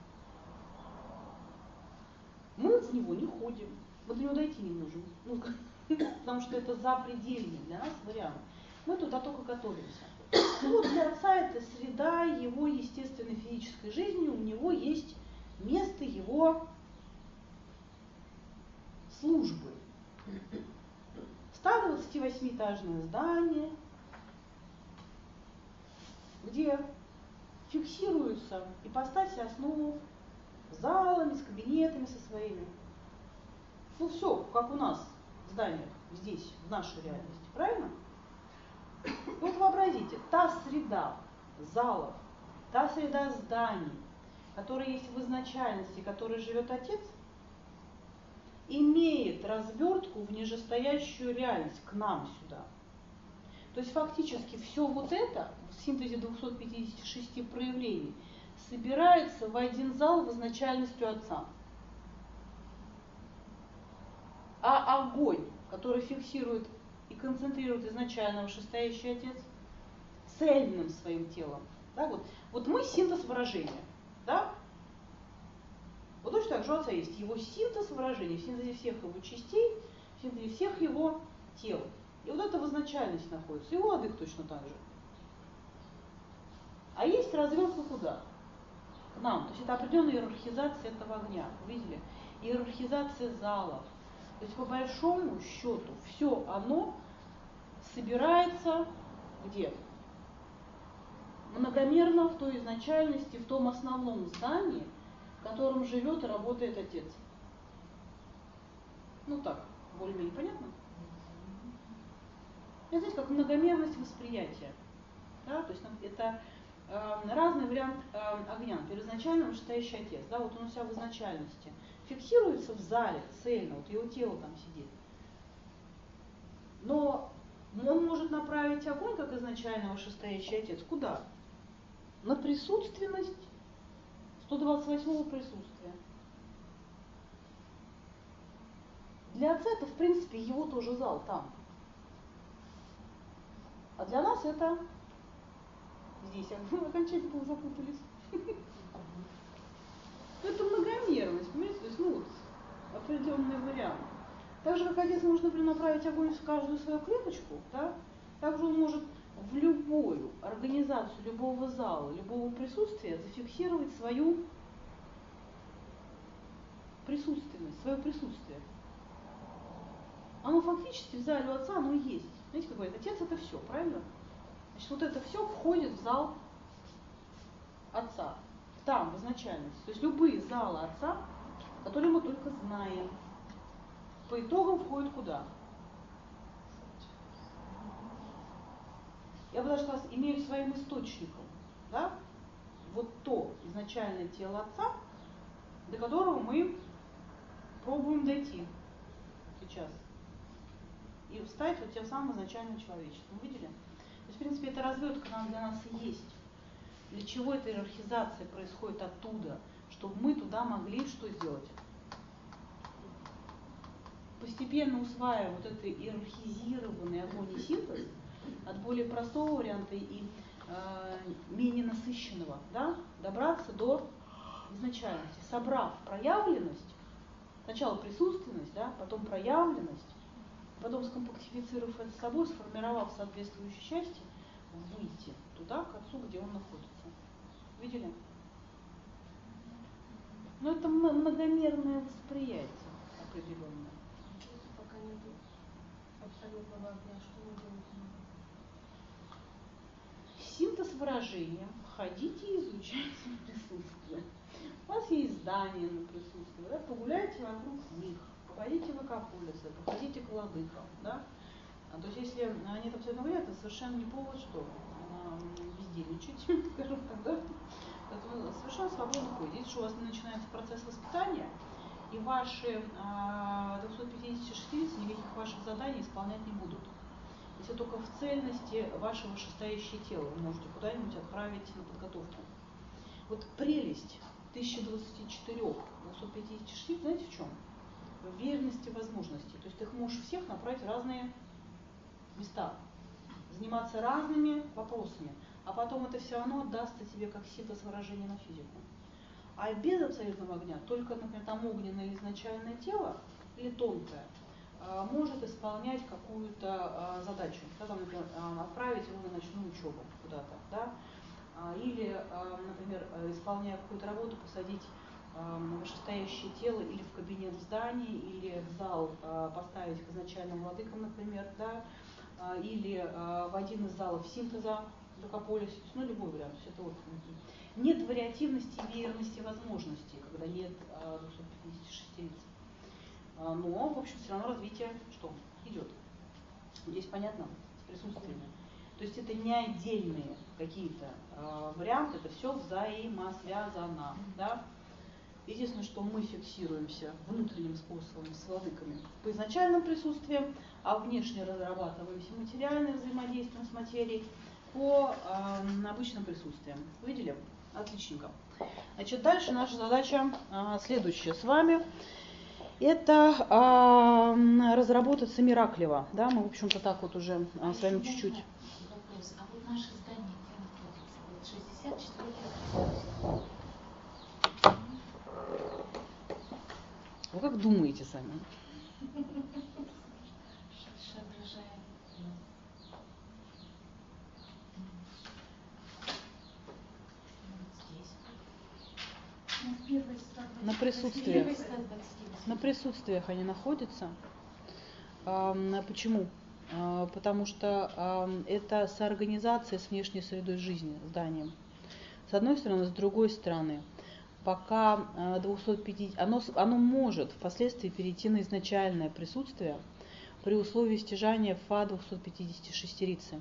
Мы в него не ходим, мы до него дойти не можем, потому что это запредельный для нас вариант. Мы туда только готовимся. Ну вот для отца это среда его естественной физической жизни, у него есть место его службы. 128-этажное здание, где фиксируются ипостаси основ, залами, с кабинетами со своими. Ну все, как у нас в зданиях, здесь, в нашей реальности, правильно? Вот вообразите, та среда залов, та среда зданий, которая есть в изначальности, которой живет отец, имеет развертку в нижестоящую реальность, к нам сюда. То есть фактически все вот это в синтезе 256 проявлений собирается в один зал в изначальностью отца. А огонь, который фиксирует и концентрирует изначально вышестоящий отец, цельным своим телом. Да, вот мы синтез выражения. Да? Вот точно так же у отца есть его синтез выражения, в синтезе всех его частей, в синтезе всех его тел. И вот это в изначальности находится. И владык точно так же. А есть развертка куда? К нам. То есть это определенная иерархизация этого огня. Вы видели? Иерархизация залов. То есть по большому счету все оно собирается где? Многомерно в той изначальности, в том основном здании, в котором живет и работает отец. Ну так, более-менее понятно? Это, знаете, как многомерность восприятия. Да? То есть это разный вариант огня. Например, изначально вышестоящий отец. Да? Вот он у себя в изначальности фиксируется в зале цельно, вот его тело там сидит. Но он может направить огонь, как изначально вышестоящий отец, куда? На присутственность 128-го присутствия. Для отца это, в принципе, его тоже зал там. А для нас это здесь. Мы окончательно запутались. Это многомерность, понимаете? То есть, ну, вот, определенный вариант. Так же, как отец может, например, направить огонь в каждую свою клеточку, да? Также он может в любую организацию любого зала, любого присутствия зафиксировать свою присутственность, свое присутствие. Оно фактически в зале у отца, оно и есть. Знаете, как говорит, отец это все, правильно? Значит, вот это все входит в зал отца. Там, в изначальности. То есть любые залы отца, которые мы только знаем, по итогам входят куда? Я бы даже сказала, имеют своим источником, да? Вот то изначальное тело отца, до которого мы пробуем дойти сейчас. И встать вот тем самым изначальным человечеством. Видели? То есть, в принципе, эта развертка нам для нас и есть. Для чего эта иерархизация происходит оттуда? Чтобы мы туда могли что сделать? Постепенно усваивая вот этот иерархизированный огонь и синтез от более простого варианта и менее насыщенного, да, добраться до изначальности, собрав проявленность, сначала присутственность, да, потом проявленность, потом скомпактифицировав это с собой, сформировав соответствующие части, выйти туда, к отцу, где он находится. Видели? Но это многомерное восприятие определенное. Пока нет абсолютного огня, что мы делаем? Синтез выражения. Ходите и изучайте присутствие. У вас есть здания на присутствие, да? Погуляйте вокруг них, походите в Акрополисы, походите к владыкам. Да? То есть если они это абсолютно говорят, это совершенно не повод, что бездельничать, скажем так, да? Поэтому совершенно свободно ходите. Здесь же у вас начинается процесс воспитания, и ваши 250 никаких ваших заданий исполнять не будут. Если только в цельности вашего вышестоящее тело вы можете куда-нибудь отправить на подготовку. Вот прелесть 1024, 256, знаете в чем? В верности возможностей. То есть ты их можешь всех направить в разные места, заниматься разными вопросами, а потом это все равно отдастся тебе как синтез выражения на физику. А без абсолютного огня, только, например, там огненное или изначальное тело, или тонкое, может исполнять какую-то задачу. Да, там, например, отправить его на ночную учебу куда-то, да? Или, например, исполняя какую-то работу, посадить вышестоящее тело или в кабинет в здании, или в зал поставить к изначальным владыкам, например, да? Или в один из залов синтеза Докополис, ну любой вариант. То есть это вот нет вариативности и веерности возможностей, когда нет 256 лиц. Но, в общем, все равно развитие что? Идет. Здесь понятно? С присутствиями. То есть это не отдельные какие-то варианты, это все взаимосвязано. Да? Единственное, что мы фиксируемся внутренним способом с владыками по изначальным присутствиям, а внешне разрабатываемся материальным взаимодействием с материей по обычным присутствиям. Видели? Отличненько. Значит, дальше наша задача следующая с вами. Это разработать Мираклева. Да, мы, в общем-то, так вот уже с вами чуть-чуть. Вопрос. А вот наше здание где находится? Вот 64-е. Вы как думаете сами? Соображаем. Здесь. На присутствиях. На присутствиях они находятся. Почему? Потому что это соорганизация с внешней средой жизни, зданием. С одной стороны, с другой стороны, пока 250, оно может впоследствии перейти на изначальное присутствие при условии стяжания ФА 256-рицы.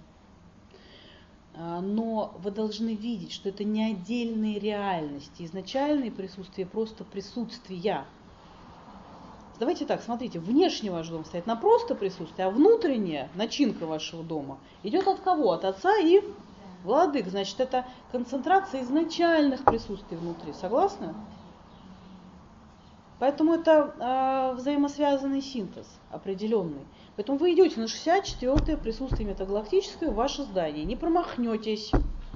Но вы должны видеть, что это не отдельные реальности. Изначальные присутствия просто присутствия. Давайте так, смотрите, внешний ваш дом стоит на просто присутствие, а внутренняя начинка вашего дома идет от кого? От отца и владык. Значит, это концентрация изначальных присутствий внутри. Согласны? Поэтому это взаимосвязанный синтез определенный. Поэтому вы идете на 64-е присутствие метагалактическое в ваше здание. Не промахнетесь.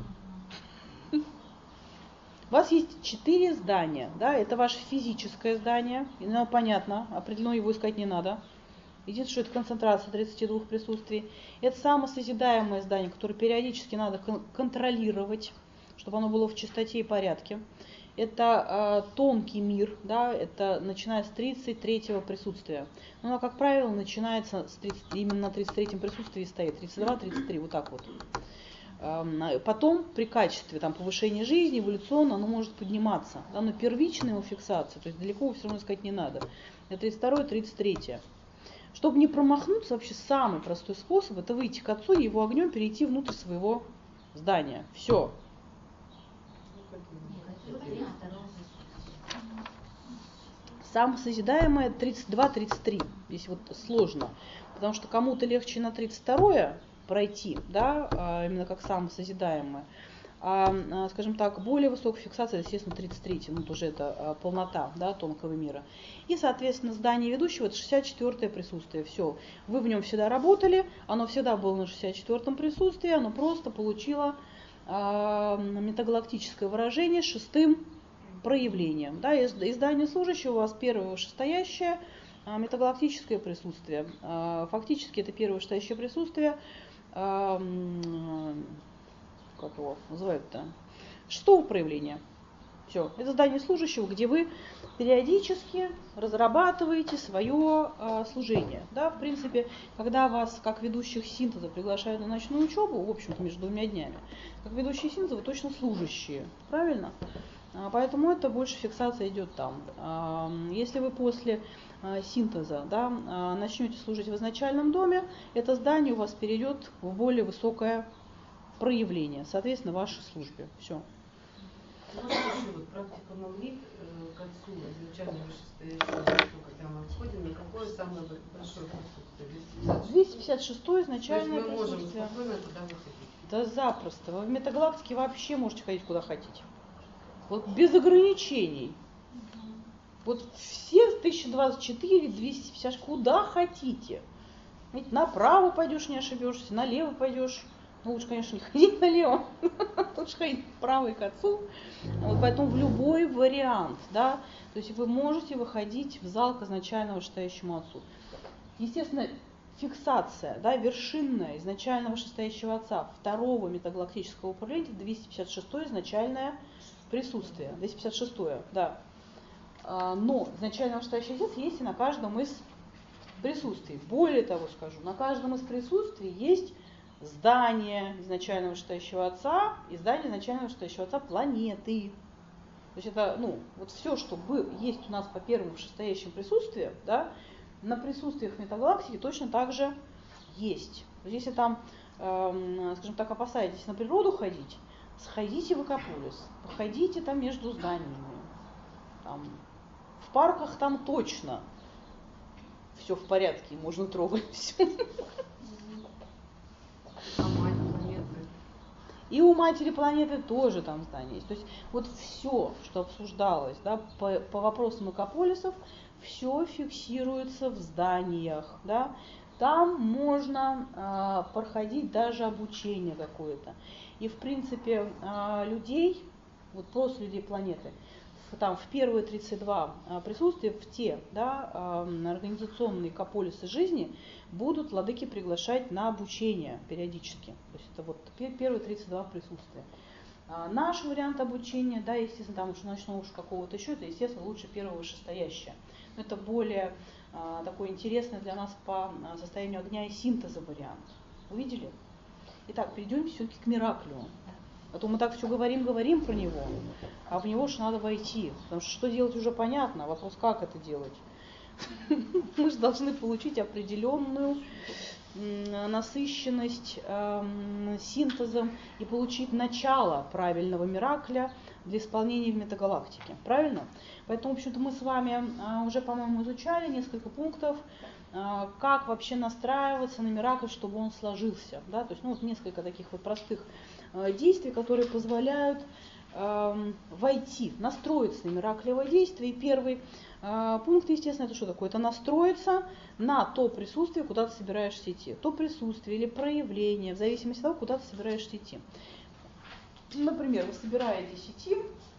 У вас есть 4 здания. Да? Это ваше физическое здание. И, ну, понятно, определенно его искать не надо. Единственное, что это концентрация 32 присутствий. Это самосозидаемое здание, которое периодически надо контролировать, чтобы оно было в чистоте и порядке. Это тонкий мир, да, это начиная с 33-го присутствия. Но оно, как правило, начинается именно на 33-м присутствии стоит. 32, 33, вот так вот. Потом при качестве повышения жизни, эволюционно, оно может подниматься. Да, но первичная его фиксация, то есть далеко его все равно искать не надо. Это 32 и 33. Чтобы не промахнуться, вообще самый простой способ — это выйти к отцу и его огнем перейти внутрь своего здания. Все. Самосозидаемое 32-33. Здесь вот сложно. Потому что кому-то легче на 32-е пройти, да, именно как самосозидаемое. Скажем так, более высокая фиксация, естественно, 33-й, ну, тоже это полнота, да, тонкого мира. И, соответственно, здание ведущего — это 64-е присутствие. Все, вы в нем всегда работали, оно всегда было на 64-м присутствии, оно просто получило метагалактическое выражение 6-м проявлением. Да, из здания служащего у вас первое вышестоящее метагалактическое присутствие. Фактически это первое вышестоящее присутствие, как его называют-то, 6-го проявления. Все, это здание служащего, где вы периодически разрабатываете свое служение. Да, в принципе, когда вас, как ведущих синтеза, приглашают на ночную учебу, в общем-то, между 2 днями, как ведущие синтеза, вы точно служащие, правильно? Поэтому это больше фиксация идет там. Если вы после синтеза, да, начнете служить в изначальном доме, это здание у вас перейдет в более высокое проявления, соответственно, вашей службе. Все. Можно еще вот практика Мавлид к отцу, изначально вышестоящему, когда мы входим, на какое самое большое присутствие? 256 изначальное То есть мы можем присутствие. спокойно туда выходить? Да запросто. Вы в метагалактике вообще можете ходить куда хотите. Вот без ограничений. Вот все 1024, 250, куда хотите. Ведь направо пойдешь, не ошибешься, налево пойдешь. Ну, лучше, конечно, не ходить налево, лучше ходить вправо и к отцу. Вот поэтому в любой вариант, да, то есть вы можете выходить в зал к изначально вышестоящему отцу. Естественно, фиксация, да, вершинная изначально вышестоящего отца второго метагалактического управления, 256 изначальное присутствие, 256, да. Но изначально вышестоящий отец есть и на каждом из присутствий. Более того скажу, на каждом из присутствий есть здание изначального вышестоящего отца и здание изначального вышестоящего отца планеты. То есть это, ну, вот все, что есть у нас по первому вышестоящему присутствию, да, на присутствиях метагалактики точно так же есть. То есть если там, скажем так, опасаетесь на природу ходить, сходите в Экополис, походите там между зданиями. Там, в парках там точно все в порядке, можно трогать все. А мать планеты? И у матери планеты тоже там здание есть. То есть вот все, что обсуждалось, да, по вопросам экополисов, все фиксируется в зданиях. Да. Там можно проходить даже обучение какое-то. И в принципе людей, вот просто людей планеты, там в первые 32 присутствия, в те, да, организационные экополисы жизни будут владыки приглашать на обучение периодически. То есть это вот первые 32 присутствия. Наш вариант обучения, да, естественно, там уж ночного уж какого-то еще, это, естественно, лучше первого вышестоящее. Но это более такой интересный для нас по состоянию огня и синтеза вариант. Увидели? Итак, перейдем все-таки к Мираклю. А то мы так все говорим про него, а в него же надо войти. Потому что делать уже понятно, вопрос, как это делать. Мы же должны получить определенную насыщенность синтезом и получить начало правильного миракля для исполнения в метагалактике. Правильно? Поэтому, в общем-то, мы с вами уже, по-моему, изучали несколько пунктов, как вообще настраиваться на миракль, чтобы он сложился. Да? То есть, ну, вот несколько таких вот простых действий, которые позволяют войти, настроиться на мираклевое действие. И первый пункт, естественно, это что такое? Это настроиться на то присутствие, куда ты собираешься идти. То присутствие или проявление, в зависимости от того, куда ты собираешься идти. Например, вы собираетесь идти,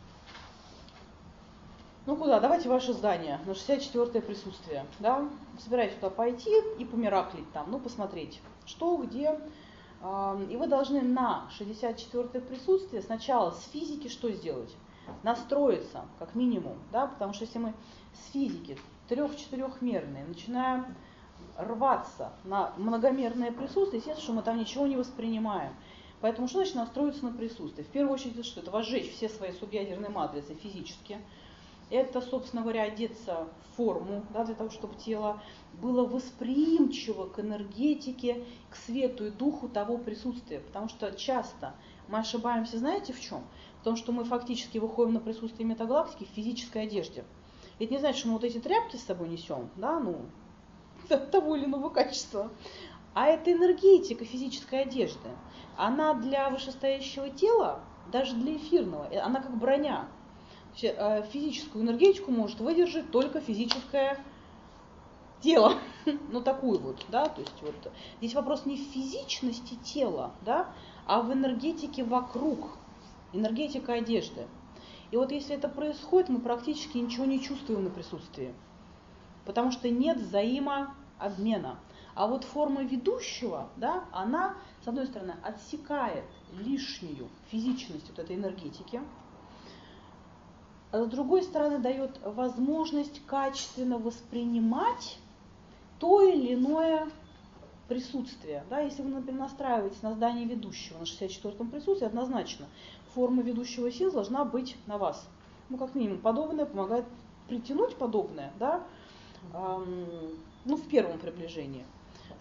ну куда? Давайте ваше здание, на 64-е присутствие. Да? Вы собираетесь туда пойти и помираклить там, ну посмотреть, что, где. И вы должны на 64-е присутствие сначала с физики что сделать? Настроиться, как минимум, да? Потому что если мы с физики 3-4-мерные начинаем рваться на многомерное присутствие, естественно, что мы там ничего не воспринимаем. Поэтому что значит настроиться на присутствие? В первую очередь, это что? Это возжечь все свои субъядерные матрицы физически. Это, собственно говоря, одеться в форму, да, для того, чтобы тело было восприимчиво к энергетике, к свету и духу того присутствия. Потому что часто мы ошибаемся, знаете, в чем? В том, что мы фактически выходим на присутствие метагалактики в физической одежде. Это не значит, что мы вот эти тряпки с собой несем, да, ну, того или иного качества. А это энергетика физической одежды. Она для вышестоящего тела, даже для эфирного, она как броня. Физическую энергетику может выдержать только физическое тело. Ну, такую вот, да, то есть вот здесь вопрос не в физичности тела, да, а в энергетике вокруг, энергетика одежды. И вот если это происходит, мы практически ничего не чувствуем на присутствии, потому что нет взаимообмена. А вот форма ведущего, да, она, с одной стороны, отсекает лишнюю физичность вот этой энергетики, а с другой стороны дает возможность качественно воспринимать то или иное присутствие. Да, если вы, например, настраиваетесь на здание ведущего на 64-м присутствии, однозначно форма ведущего сил должна быть на вас. Ну, как минимум, подобное помогает притянуть подобное, да, ну, в первом приближении.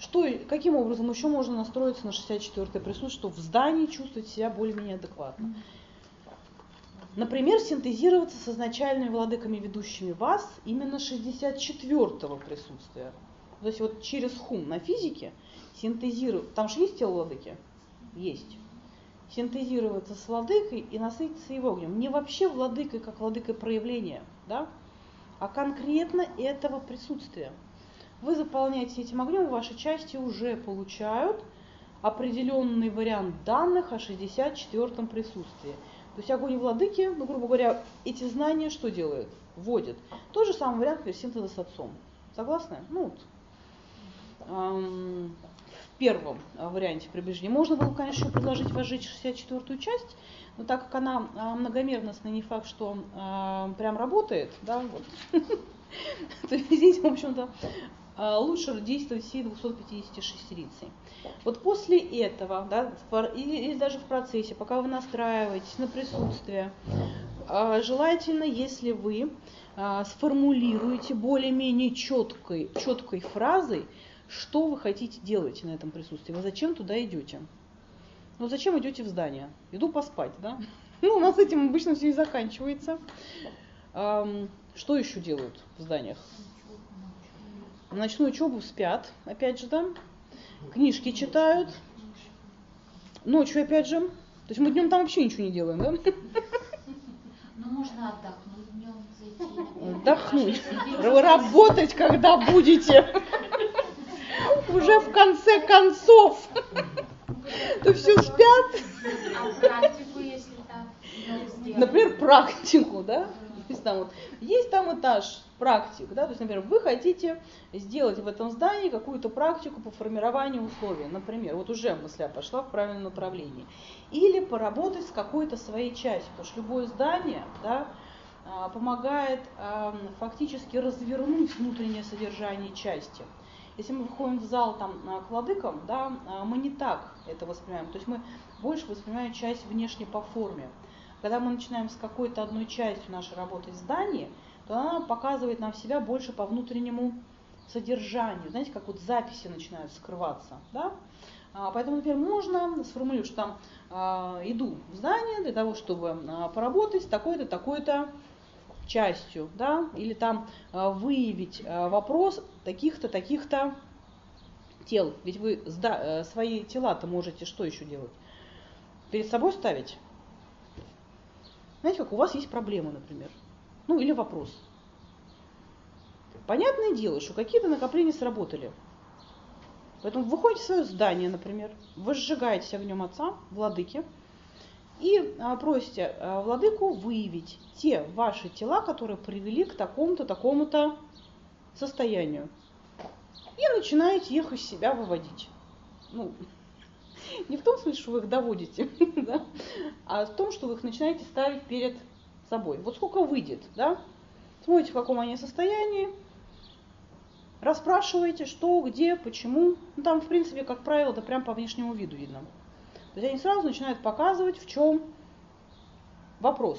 Каким образом еще можно настроиться на 64-е присутствие, чтобы в здании чувствовать себя более-менее адекватно? Например, синтезироваться с изначальными владыками, ведущими вас именно 64-го присутствия. То есть вот через хум на физике синтезировать, там же есть тело владыки? Есть. Синтезироваться с владыкой и насытиться его огнем. Не вообще владыкой, как владыкой проявления, да? А конкретно этого присутствия. Вы заполняете этим огнем, ваши части уже получают определенный вариант данных о 64-м присутствии. То есть огонь владыки, ну, грубо говоря, эти знания что делает? Вводит. Тот же самый вариант синтеза с отцом. Согласны? Ну, вот. В первом варианте приближения можно было, конечно, еще предложить возжечь 64-ю часть, но так как она многомерностная, не факт, что прям работает, да, вот, то здесь, в общем-то, лучше действовать всей 256-рицей. Вот после этого, да, или даже в процессе, пока вы настраиваетесь на присутствие, желательно, если вы сформулируете более-менее четкой фразой, что вы хотите делать на этом присутствии, вы зачем туда идете. Ну зачем идете в здание? Иду поспать, да? Ну, у нас этим обычно все и заканчивается. Что еще делают в зданиях? На ночную учебу спят, опять же, да? Книжки читают. Ночью, опять же. То есть мы днем там вообще ничего не делаем, да? Ну, можно отдохнуть днем, зайти. Отдохнуть. Работать, когда будете. Уже в конце концов. То все спят. А практику, если так, сделать? Например, практику, да? Есть там этаж практик, да, то есть, например, вы хотите сделать в этом здании какую-то практику по формированию условий, например, вот уже мысля пошла в правильном направлении, или поработать с какой-то своей частью, потому что любое здание, да, помогает фактически развернуть внутреннее содержание части. Если мы выходим в зал там, к владыкам, да, мы не так это воспринимаем, то есть мы больше воспринимаем часть внешне по форме. Когда мы начинаем с какой-то одной частью нашей работы в здании, то она показывает нам себя больше по внутреннему содержанию. Знаете, как вот записи начинают скрываться. Да? Поэтому, например, можно сформулировать, что там иду в здание для того, чтобы поработать с такой-то, такой-то частью. Да? Или там выявить вопрос таких-то, таких-то тел. Ведь вы свои тела-то можете что еще делать? Перед собой ставить? Знаете, как у вас есть проблемы, например, ну или вопрос. Понятное дело, что какие-то накопления сработали. Поэтому вы выходите в свое здание, например, вы сжигаете огнем отца, владыки, и просите владыку выявить те ваши тела, которые привели к такому-то, такому-то состоянию. И начинаете их из себя выводить. Ну, не в том смысле, что вы их доводите, да, а в том, что вы их начинаете ставить перед собой. Вот сколько выйдет, да? Смотрите, в каком они состоянии, расспрашиваете, что, где, почему. Ну, там, в принципе, как правило, это прям по внешнему виду видно. То есть они сразу начинают показывать, в чем вопрос.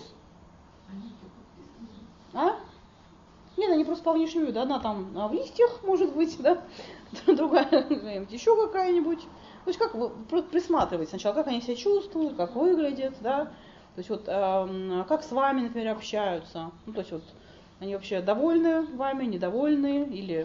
А? Нет, они просто по внешнему виду. Одна там в листьях, может быть, да, другая еще какая-нибудь. То есть как вы присматриваете сначала, как они себя чувствуют, как выглядят, да, то есть вот как с вами, например, общаются, ну, то есть вот они вообще довольны вами, недовольны или...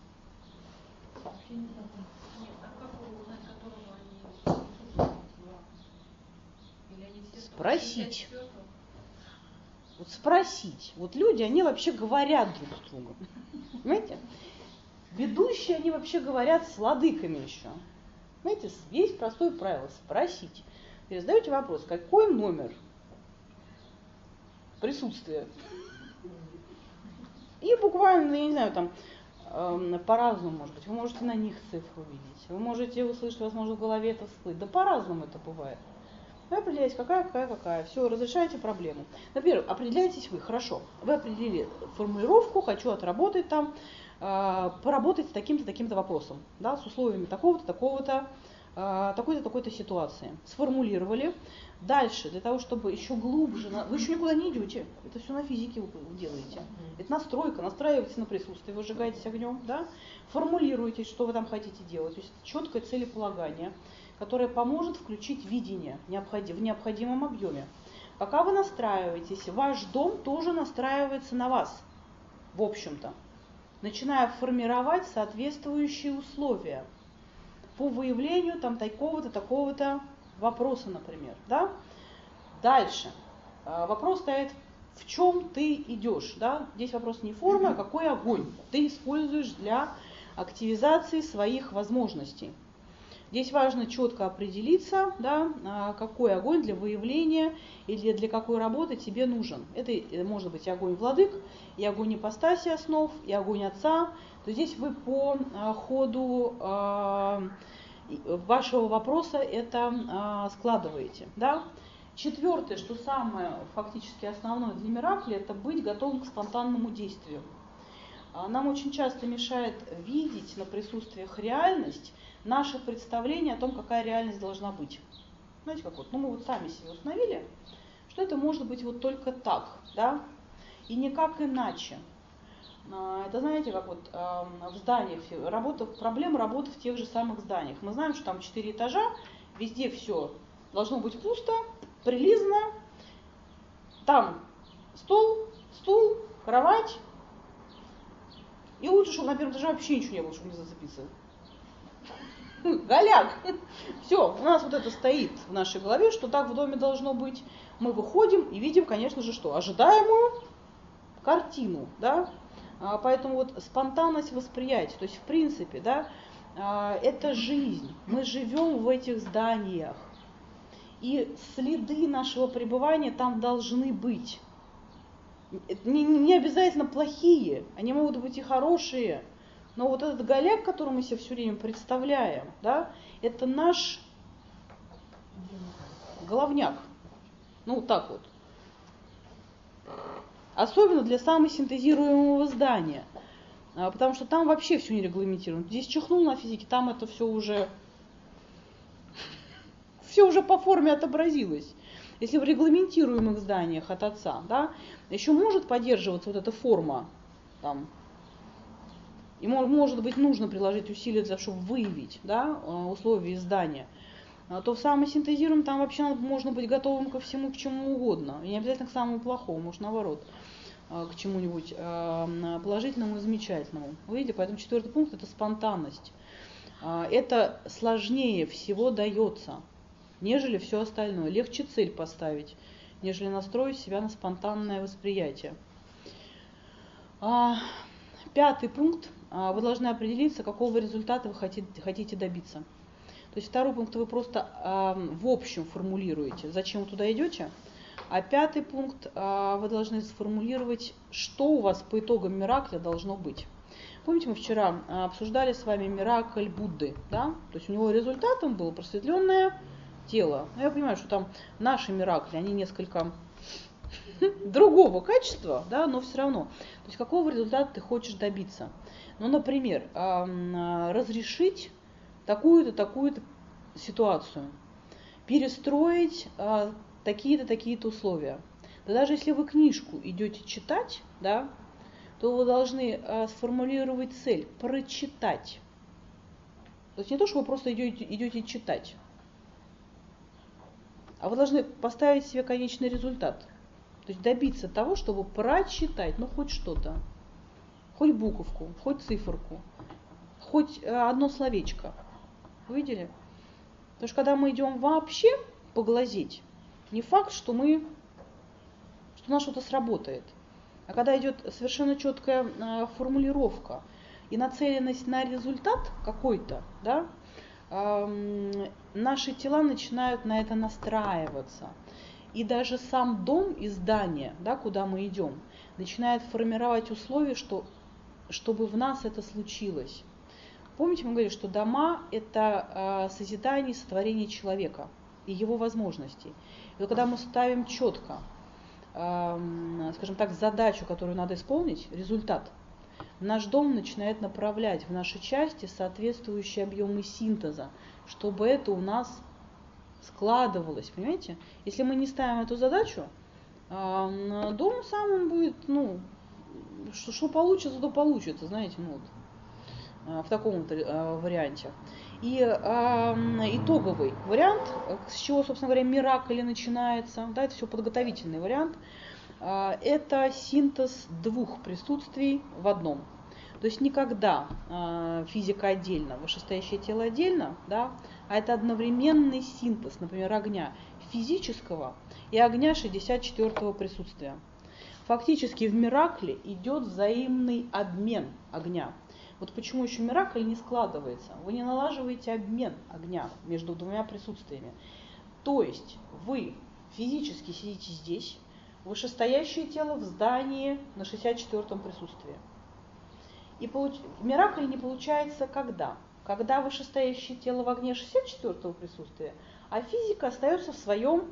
Нет, а как узнать, которого они присутствуют? Или они все Спросить. Вот спросить. Вот люди, они вообще говорят друг с другом. Понимаете? Ведущие, они вообще говорят с владыками еще. Знаете, есть простое правило – спросить. То есть задаете вопрос, какой номер присутствия? И буквально, я не знаю, там по-разному, может быть, вы можете на них цифру увидеть, вы можете услышать, у вас может в голове это всплыть. Да по-разному это бывает. Вы определяете, какая. Все, разрешаете проблему. Например, определяетесь вы, хорошо. Вы определили формулировку, хочу отработать там, поработать с таким-то, таким-то вопросом, да, с условиями такого-то, такого-то такой-то, такой-то ситуации. Сформулировали. Дальше, для того, чтобы еще глубже, вы еще никуда не идете, это все на физике вы делаете. Это настройка, настраиваетесь на присутствие, вы сжигаетесь огнем, да? Формулируете, что вы там хотите делать. То есть это четкое целеполагание, которое поможет включить видение в необходимом объеме. Пока вы настраиваетесь, ваш дом тоже настраивается на вас, в общем-то, начиная формировать соответствующие условия по выявлению там такого-то, такого-то вопроса, например. Да? Дальше. Вопрос стоит, в чем ты идешь. Да? Здесь вопрос не формы, а какой огонь ты используешь для активизации своих возможностей. Здесь важно четко определиться, да, какой огонь для выявления или для какой работы тебе нужен. Это может быть и огонь владык, и огонь ипостаси основ, и огонь отца. То здесь вы по ходу вашего вопроса это складываете. Да? Четвертое, что самое фактически основное для Миракли, это быть готовым к спонтанному действию. Нам очень часто мешает видеть на присутствиях реальность, наше представление о том, какая реальность должна быть. Знаете, как вот, мы вот сами себе установили, что это может быть вот только так, да, и никак иначе. Это, знаете, как вот в зданиях, проблема работы в тех же самых зданиях. Мы знаем, что там 4 этажа, везде все должно быть пусто, прилизано, там стол, стул, кровать, и лучше, чтобы на первом этаже вообще ничего не было, чтобы не зацепиться. Голяк. Все, у нас вот это стоит в нашей голове, что так в доме должно быть. Мы выходим и видим, конечно же, что? Ожидаемую картину, да? Поэтому вот спонтанность восприятия, то есть в принципе, да, это жизнь. Мы живем в этих зданиях. И следы нашего пребывания там должны быть. Не обязательно плохие, они могут быть и хорошие. Но вот этот голяк, который мы себе все время представляем, да, это наш головняк. Ну, вот так вот. Особенно для самосинтезируемого здания. Потому что там вообще все не регламентировано. Здесь чихнул на физике, там это все уже по форме отобразилось. Если в регламентируемых зданиях от отца, да, еще может поддерживаться вот эта форма, там, и может быть нужно приложить усилия для того, чтобы выявить, да, условия здания, то в самосинтезируемом там вообще можно быть готовым ко всему, к чему угодно. И не обязательно к самому плохому, может наоборот, к чему-нибудь положительному и замечательному. Вы видите, поэтому 4-й пункт – это спонтанность. Это сложнее всего дается, нежели все остальное. Легче цель поставить, нежели настроить себя на спонтанное восприятие. 5-й пункт. Вы должны определиться, какого результата вы хотите добиться. То есть 2-й пункт вы просто в общем формулируете, зачем вы туда идете. А 5-й пункт вы должны сформулировать, что у вас по итогам Миракля должно быть. Помните, мы вчера обсуждали с вами Миракль Будды, да? То есть у него результатом было просветленное тело. Но я понимаю, что там наши Миракли, они несколько другого качества, да, но все равно. То есть какого результата ты хочешь добиться? Ну, например, разрешить такую-то, такую-то ситуацию, перестроить такие-то, такие-то условия. Да даже если вы книжку идете читать, да, то вы должны сформулировать цель – прочитать. То есть не то, что вы просто идете читать, а вы должны поставить себе конечный результат. То есть добиться того, чтобы прочитать, ну, хоть что-то. Хоть буковку, хоть циферку, хоть одно словечко. Вы видели? Потому что когда мы идем вообще поглазеть, не факт, что у нас что-то сработает. А когда идет совершенно четкая формулировка и нацеленность на результат какой-то, да, наши тела начинают на это настраиваться. И даже сам дом и здание, да, куда мы идем, начинает формировать условия, чтобы в нас это случилось. Помните, мы говорили, что дома – это созидание, сотворение человека и его возможностей. И вот когда мы ставим четко, скажем так, задачу, которую надо исполнить, результат, наш дом начинает направлять в наши части соответствующие объемы синтеза, чтобы это у нас складывалось, понимаете? Если мы не ставим эту задачу, дом сам он будет, что получится, то получится, знаете, в таком варианте. И итоговый вариант, с чего, собственно говоря, миракль начинается, да, это все подготовительный вариант, это синтез двух присутствий в одном. То есть никогда физика отдельно, вышестоящее тело отдельно, да, а это одновременный синтез, например, огня физического и огня 64-го присутствия. Фактически в миракле идет взаимный обмен огня. Вот почему еще миракль не складывается. Вы не налаживаете обмен огня между двумя присутствиями. То есть вы физически сидите здесь, вышестоящее тело в здании на 64-м присутствии. И миракль не получается когда? Когда вышестоящее тело в огне 64-го присутствия, а физика остается в своем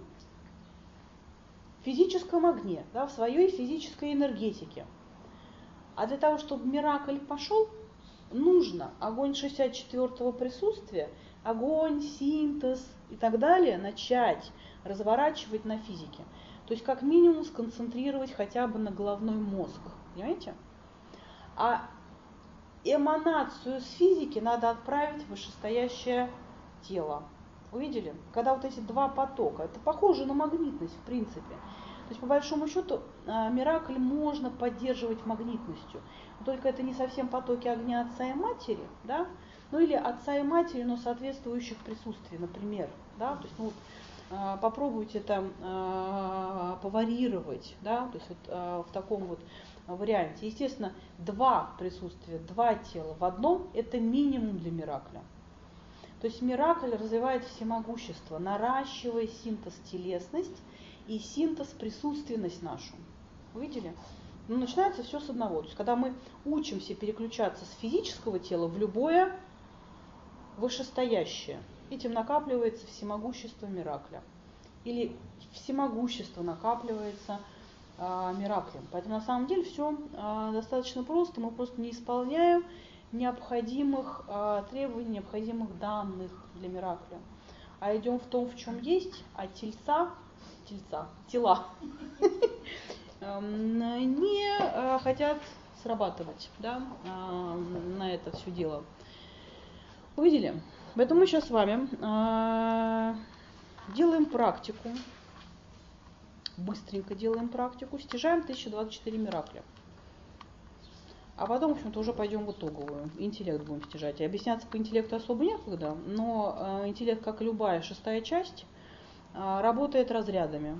физическом огне, да, в своей физической энергетике. А для того, чтобы миракль пошел, нужно огонь 64-го присутствия, огонь, синтез и так далее начать разворачивать на физике. То есть как минимум сконцентрировать хотя бы на головной мозг. Понимаете? А эманацию с физики надо отправить в вышестоящее тело. Увидели? Когда вот эти два потока, это похоже на магнитность в принципе. То есть по большому счету миракль можно поддерживать магнитностью. Но только это не совсем потоки огня отца и матери, да? Или отца и матери, но соответствующих присутствий, например. Да? То есть, попробуйте это поварьировать, да? То есть в таком вот варианте. Естественно, два присутствия, два тела в одном – это минимум для миракля. То есть миракль развивает всемогущество, наращивая синтез телесность и синтез присутственность нашу. Увидели? Начинается все с одного. То есть когда мы учимся переключаться с физического тела в любое вышестоящее, этим накапливается всемогущество миракля. Или всемогущество накапливается мираклем. Поэтому на самом деле все достаточно просто. Мы просто не исполняем необходимых требований, необходимых данных для миракля. А идем в том, в чем есть, а тела не хотят срабатывать, да, на это все дело. Увидели? Поэтому мы сейчас с вами делаем практику, быстренько делаем практику, стяжаем 1024 миракля. А потом, в общем-то, уже пойдем в итоговую. Интеллект будем стяжать. И объясняться по интеллекту особо некогда, но интеллект, как и любая шестая часть, работает разрядами.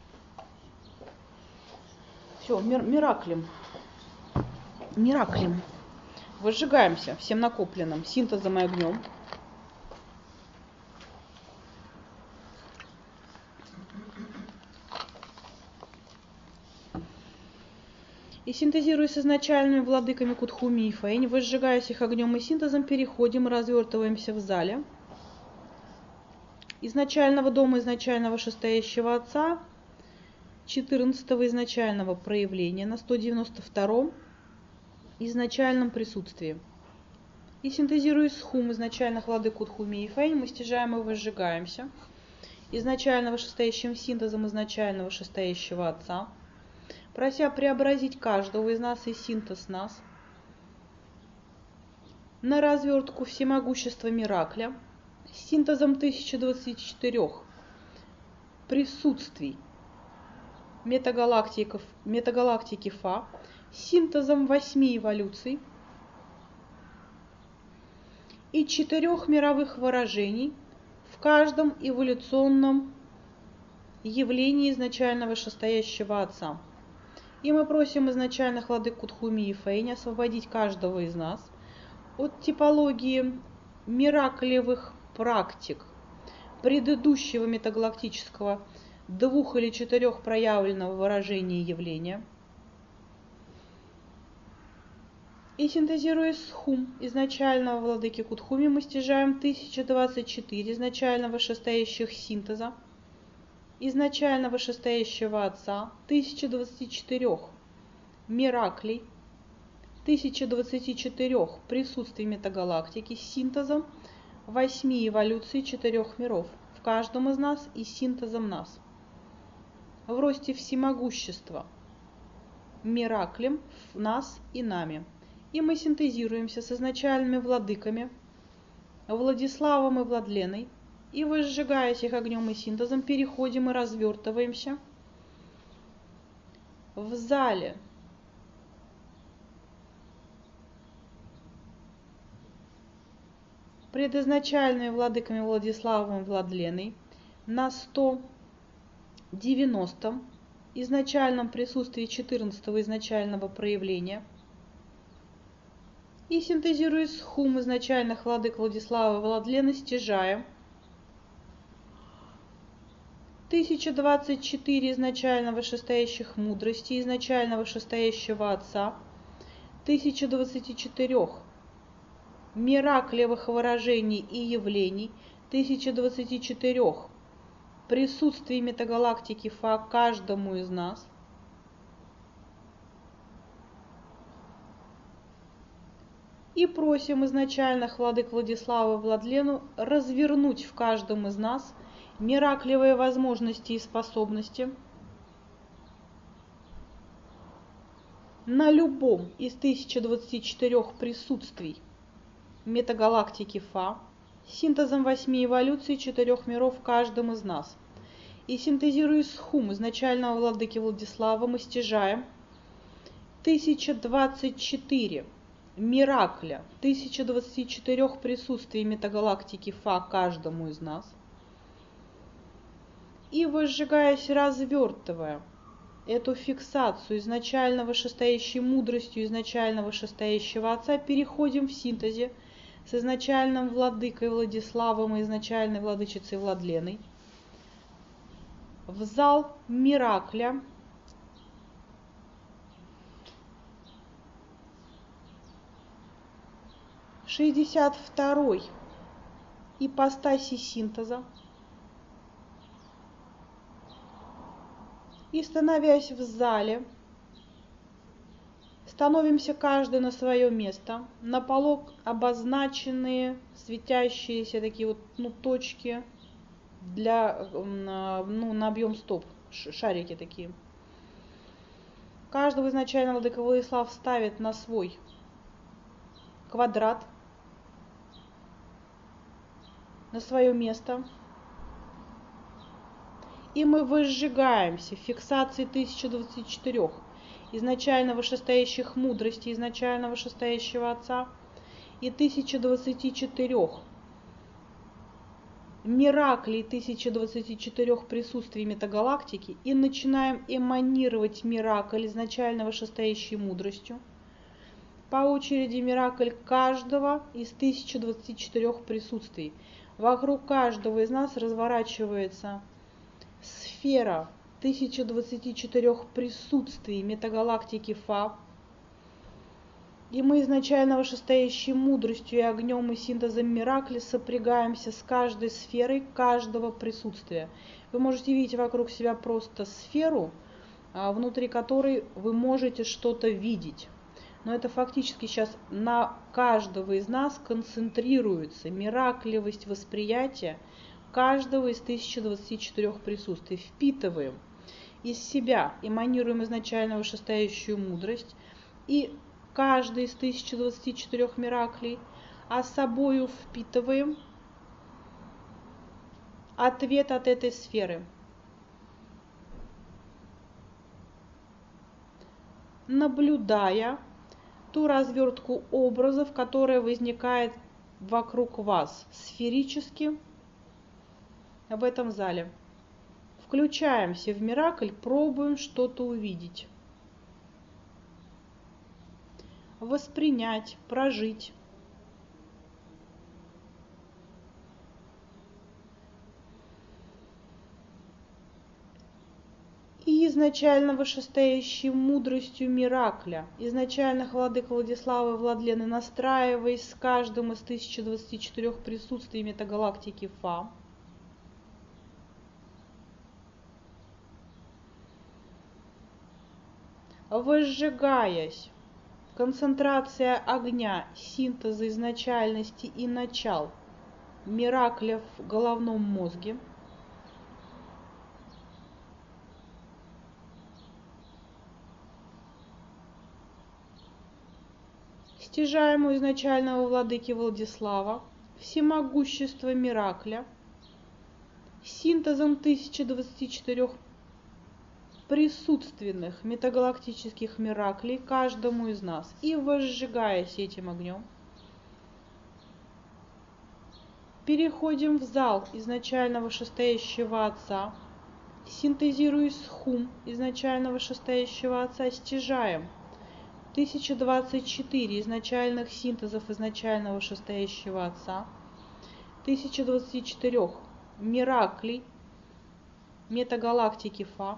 Все, мираклем. Возжигаемся всем накопленным синтезом и огнем. И синтезируясь с изначальными владыками Кутхуми и Фэнь, возжигаясь их огнем и синтезом, переходим и развертываемся в зале изначального дома, изначального вышестоящего Отца, 14-го изначального проявления на 192-м изначальном присутствии. И синтезируясь с хум изначальных владык Кутхуми и Фэнь, мы стяжаем и возжигаемся изначально вышестоящим синтезом изначального вышестоящего Отца, прося преобразить каждого из нас и синтез нас на развертку всемогущества миракля с синтезом 1024 присутствий метагалактики Фа, с синтезом 8 эволюций и 4 мировых выражений в каждом эволюционном явлении изначально вышестоящего Отца. И мы просим изначальных владык Кутхуми и Фэнь освободить каждого из нас от типологии мираклевых практик предыдущего метагалактического 2 или 4 проявленного выражения явления. И синтезируя с хум изначального владыки Кутхуми, мы стяжаем 1024 изначально вышестоящих синтеза изначально вышестоящего Отца, 1024 мираклей 1024 присутствий метагалактики с синтезом 8 эволюций 4 миров в каждом из нас и синтезом нас. В росте всемогущества мираклем в нас и нами. И мы синтезируемся с изначальными владыками Владиславом и Владленой, и, возжигаясь их огнем и синтезом, переходим и развертываемся в зале предизначальными владыками Владиславом и Владленой на 190 изначальном присутствии 14-го изначального проявления и, синтезируя схум изначальных владык Владислава и Владлены, стяжаем 1024 изначально вышестоящих мудрости, изначально вышестоящего Отца, 1024 мираклевых выражений и явлений, 1024 присутствий метагалактики Фа каждому из нас, и просим изначальных владык Владислава и Владлену развернуть в каждом из нас мираклевые возможности и способности на любом из 1024 присутствий метагалактики Фа, синтезом 8 эволюций 4 миров в каждом из нас. И, синтезируя схум изначального владыки Владислава, мы стяжаем 1024 миракля, 1024 присутствий метагалактики Фа каждому из нас. И, возжигаясь, развертывая эту фиксацию изначально вышестоящей мудростью изначально вышестоящего Отца, переходим в синтезе с изначальным владыкой Владиславом и изначальной владычицей Владленой в зал миракля, в 62-й ипостаси синтеза, и, становясь в зале, становимся каждый на свое место. На полу обозначенные светящиеся такие вот точки для на объем стоп, шарики такие. Каждого изначально владыка Владислав ставит на свой квадрат, на свое место. И мы возжигаемся в фиксации 1024 изначально вышестоящих мудрости, изначально вышестоящего Отца и 1024 мираклей, 1024 присутствий метагалактики, и начинаем эманировать миракль изначально вышестоящей мудростью. По очереди миракль каждого из 1024 присутствий. Вокруг каждого из нас разворачивается сфера 1024 присутствий метагалактики Фа, и мы изначально вышестоящей мудростью и огнем и синтезом миракли сопрягаемся с каждой сферой каждого присутствия. Вы можете видеть вокруг себя просто сферу, внутри которой вы можете что-то видеть. Но это фактически сейчас на каждого из нас концентрируется мираклевость восприятия каждого из 1024 присутствий. Впитываем из себя, эманируем изначально вышестоящую мудрость, и каждый из 1024 мираклей, а собою впитываем ответ от этой сферы. Наблюдая ту развертку образов, которая возникает вокруг вас сферически в этом зале. Включаемся в миракль, пробуем что-то увидеть, воспринять, прожить. И изначально вышестоящей мудростью миракля, изначальных владык Владислава и Владлены, настраиваясь с каждым из 1024 присутствий метагалактики Фа, возжигаясь концентрация огня, синтеза изначальности и начал Миракля в головном мозге. Стяжаем у изначального владыки Владислава всемогущество Миракля синтезом 1024 присутственных метагалактических мираклей каждому из нас и возжигаясь этим огнем, переходим в зал изначально вышестоящего Отца, синтезируясь с Хум изначально вышестоящего Отца, стяжаем 1024 изначальных синтезов изначально вышестоящего Отца, 1024 мираклей метагалактики Фа,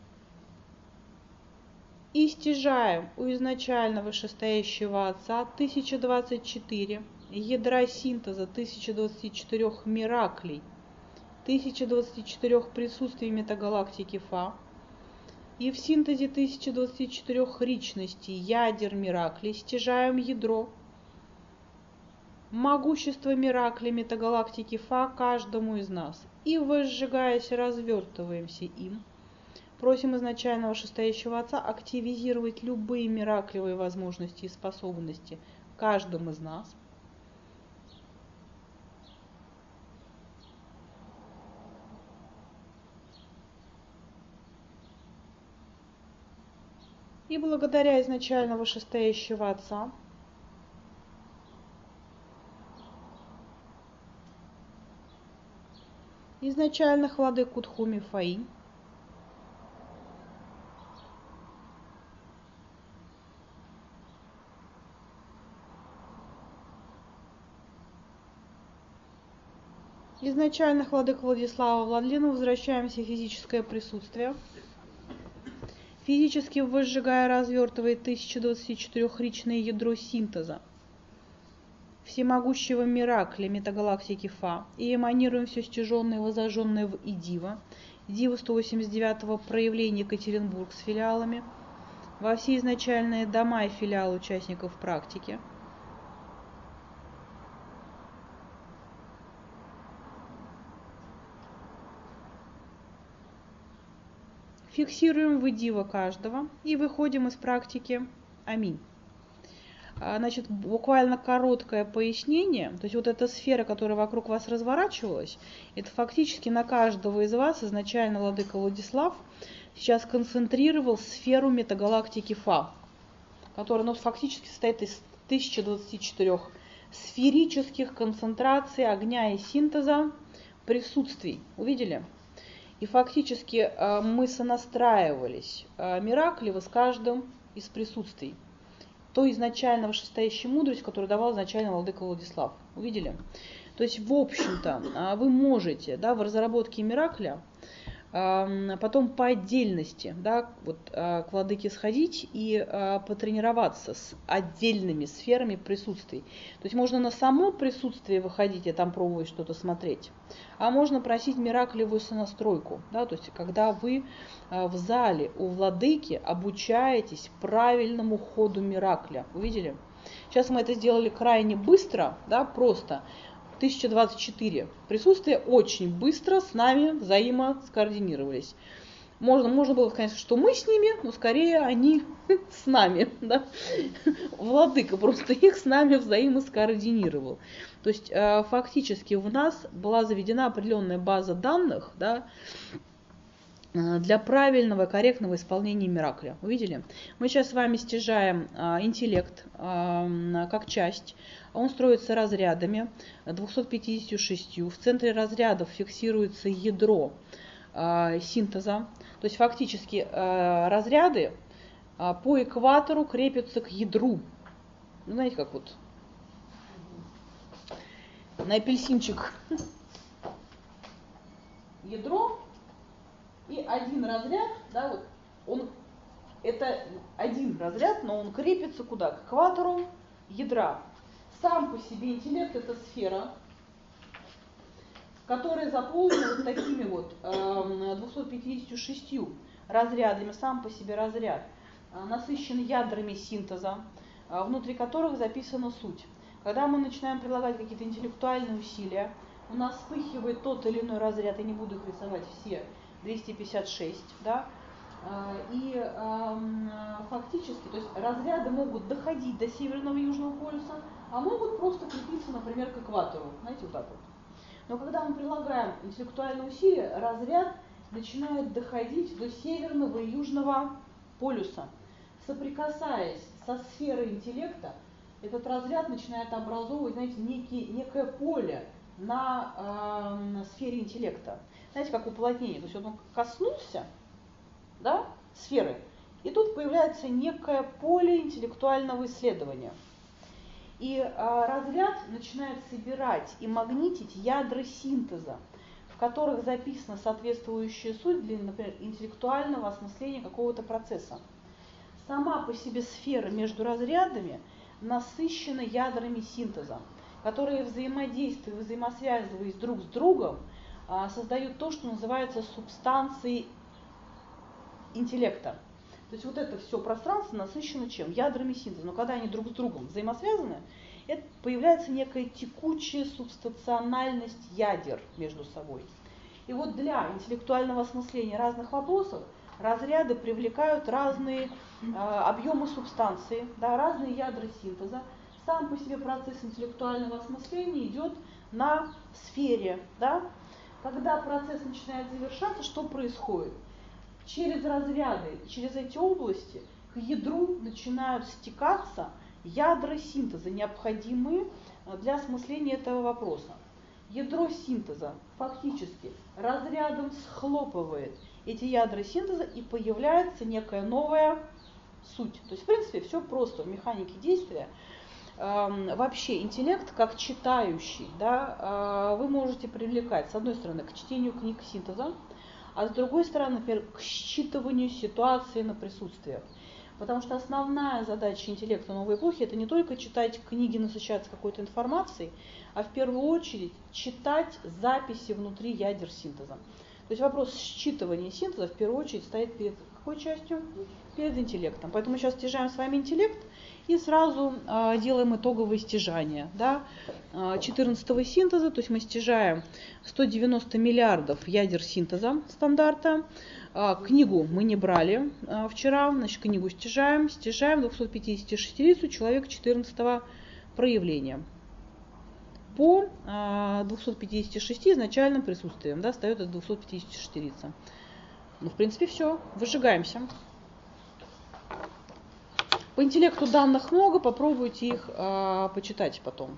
и стяжаем у изначально вышестоящего Отца 1024 ядра синтеза 1024 мираклей, 1024 присутствий метагалактики Фа, и в синтезе 1024 личностей ядер мираклей стяжаем ядро могущество миракли метагалактики Фа каждому из нас и, возжигаясь, развертываемся им. Просим изначального вышестоящего Отца активизировать любые мираклевые возможности и способности каждому из нас. И благодаря изначально вышестоящего Отца изначальных владык Кутхуми Фаи, изначальных владык Владислава Владлена возвращаемся в физическое присутствие. Физически возжигая, развертывает 1024-ричное ядро синтеза всемогущего миракля метагалактики Фа и эманируем все стяженное и возожженное в Идива, Дива 189-го проявления Екатеринбург с филиалами, во все изначальные дома и филиалы участников практики. Фиксируем в Идива каждого и выходим из практики. Аминь. Значит, буквально короткое пояснение. То есть вот эта сфера, которая вокруг вас разворачивалась, это фактически на каждого из вас изначально владыка Владислав сейчас концентрировал сферу метагалактики Фа, которая фактически состоит из 1024 сферических концентраций огня и синтеза присутствий. Увидели? И фактически мы сонастраивались миракливо с каждым из присутствий. То изначально вышестоящая мудрость, которую давал изначально владыка Владислав. Увидели? То есть, в общем-то, вы можете, да, в разработке миракля потом по отдельности, да, вот, к владыке сходить и потренироваться с отдельными сферами присутствий. То есть можно на само присутствие выходить и там пробовать что-то смотреть, а можно просить мираклевую сонастройку, да, то есть когда вы в зале у владыки обучаетесь правильному ходу миракля. Увидели? Сейчас мы это сделали крайне быстро, да, просто. 1024 присутствия очень быстро с нами взаимоскоординировались. Можно было сказать, что мы с ними, но скорее они с нами. Да? Владыка просто их с нами взаимоскоординировал. То есть фактически в нас была заведена определенная база данных, да, для правильного, корректного исполнения миракля. Увидели? Мы сейчас с вами стяжаем интеллект как часть. Он строится разрядами 256. В центре разрядов фиксируется ядро синтеза. То есть фактически разряды по экватору крепятся к ядру. Ну, знаете, как вот на апельсинчик ядро. И один разряд, да, вот, это один разряд, но он крепится куда? К экватору ядра. Сам по себе интеллект — это сфера, которая заполнена вот такими вот 256 разрядами, сам по себе разряд, насыщен ядрами синтеза, внутри которых записана суть. Когда мы начинаем прилагать какие-то интеллектуальные усилия, у нас вспыхивает тот или иной разряд, я не буду их рисовать все, 256, да, и фактически, то есть разряды могут доходить до Северного и Южного полюса, а могут просто крепиться, например, к экватору, знаете, вот так вот. Но когда мы прилагаем интеллектуальные усилия, разряд начинает доходить до Северного и Южного полюса. Соприкасаясь со сферой интеллекта, этот разряд начинает образовывать, знаете, некое поле на сфере интеллекта. Знаете, как уплотнение. То есть он коснулся, да, сферы, и тут появляется некое поле интеллектуального исследования. И разряд начинает собирать и магнитить ядра синтеза, в которых записана соответствующая суть для, например, интеллектуального осмысления какого-то процесса. Сама по себе сфера между разрядами насыщена ядрами синтеза, которые, взаимодействуя, взаимосвязываясь друг с другом, создают то, что называется субстанцией интеллекта. То есть вот это все пространство насыщено чем? Ядрами синтеза. Но когда они друг с другом взаимосвязаны, это появляется некая текучая субстанциональность ядер между собой. И вот для интеллектуального осмысления разных вопросов разряды привлекают разные объемы субстанции, да, разные ядра синтеза. Сам по себе процесс интеллектуального осмысления идет на сфере. Да? Когда процесс начинает завершаться, что происходит? Через разряды, через эти области к ядру начинают стекаться ядра синтеза, необходимые для осмысления этого вопроса. Ядро синтеза фактически разрядом схлопывает эти ядра синтеза, и появляется некая новая суть. То есть, в принципе, все просто в механике действия. Вообще интеллект как читающий, да, вы можете привлекать, с одной стороны, к чтению книг синтеза, а с другой стороны, например, к считыванию ситуации на присутствиях. Потому что основная задача интеллекта новой эпохи – это не только читать книги, насыщаться какой-то информацией, а в первую очередь читать записи внутри ядер синтеза. То есть вопрос считывания синтеза в первую очередь стоит перед какой частью? Перед интеллектом. Поэтому мы сейчас стяжаем с вами интеллект и сразу делаем итоговые стяжания. Да? 14-го синтеза, то есть мы стяжаем 190 миллиардов ядер синтеза стандарта. Книгу мы не брали вчера, значит, книгу стяжаем 256 человек 14-го проявления. По 256 изначальным присутствием, да, остается 256. Ну, в принципе, все, выжигаемся. По интеллекту данных много, попробуйте их почитать потом.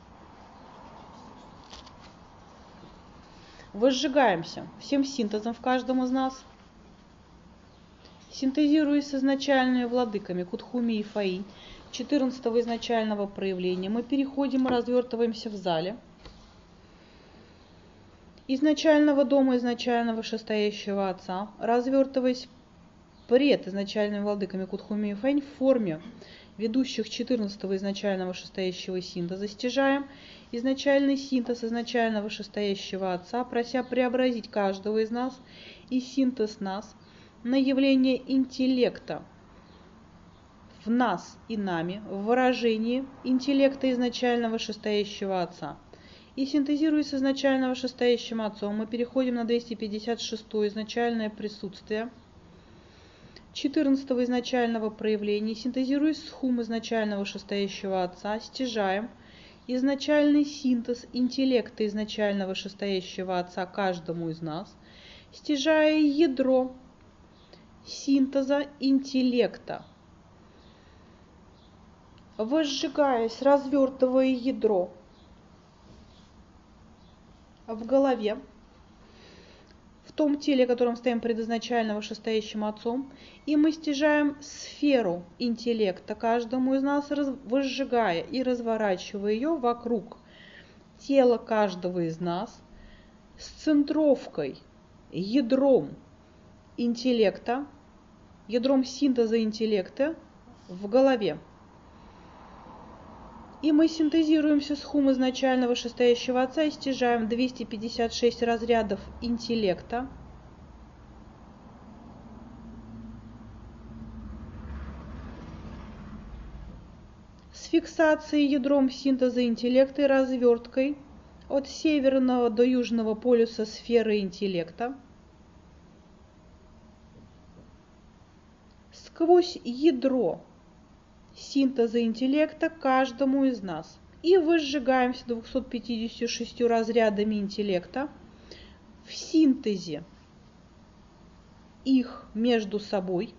Выжигаемся всем синтезом в каждом из нас. Синтезируясь с изначальными владыками Кутхуми и Фаи 14-го изначального проявления, мы переходим и развертываемся в зале изначального дома, изначального вышестоящего Отца, развертываясь пред изначальными владыками Кутхуми и Фаи в форме ведущих 14-го изначального вышестоящего синтеза, стяжаем изначальный синтез изначального вышестоящего Отца, прося преобразить каждого из нас и синтез нас на явление интеллекта в нас и нами, в выражении интеллекта изначального вышестоящего Отца. И синтезируясь с изначального вышестоящим Отцом, мы переходим на 256-е изначальное присутствие 14-го изначального проявления, синтезируясь с хум изначального вышестоящего Отца, стяжаем изначальный синтез интеллекта изначального вышестоящего Отца каждому из нас, стяжая ядро синтеза интеллекта, возжигаясь, развертывая ядро в голове, в том теле, которым стоим пред изначально вышестоящим Отцом, и мы стяжаем сферу интеллекта каждому из нас, возжигая и разворачивая ее вокруг тела каждого из нас с центровкой, ядром интеллекта, ядром синтеза интеллекта в голове. И мы синтезируемся с хум изначального вышестоящего Отца и стяжаем 256 разрядов интеллекта с фиксацией ядром синтеза интеллекта и разверткой от северного до южного полюса сферы интеллекта сквозь ядро синтеза интеллекта каждому из нас. И выжигаемся 256 разрядами интеллекта в синтезе их между собой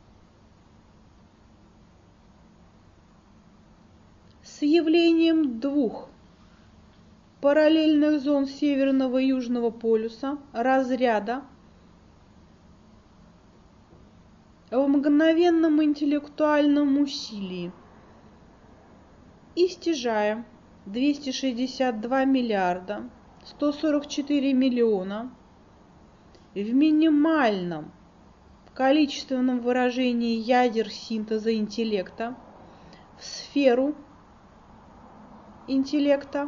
с явлением двух параллельных зон северного и южного полюса разряда в мгновенном интеллектуальном усилии и стяжаем 262 миллиарда 144 миллиона в минимальном количественном выражении ядер синтеза интеллекта в сферу интеллекта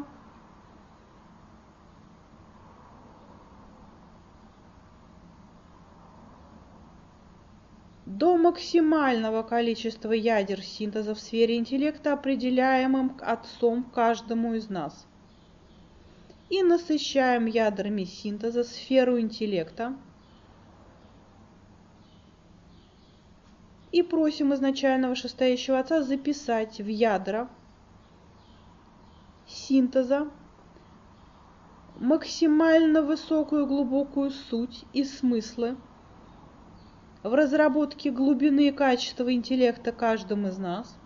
до максимального количества ядер синтеза в сфере интеллекта, определяемым Отцом каждому из нас. И насыщаем ядрами синтеза сферу интеллекта. И просим изначального вышестоящего Отца записать в ядра синтеза максимально высокую глубокую суть и смыслы в разработке глубины и качества интеллекта каждым из нас,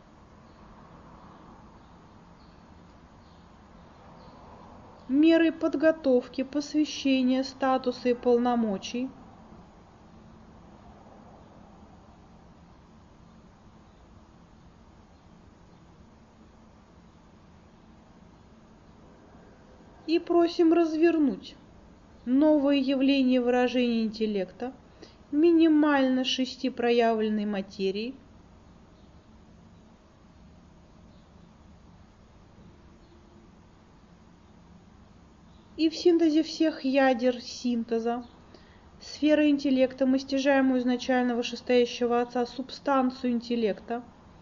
меры подготовки, посвящения, статуса и полномочий, и просим развернуть новые явления выражения интеллекта минимально 6 проявленной материи и в синтезе всех ядер синтеза сферы интеллекта мы стяжаем у изначального вышестоящего Отца субстанцию интеллекта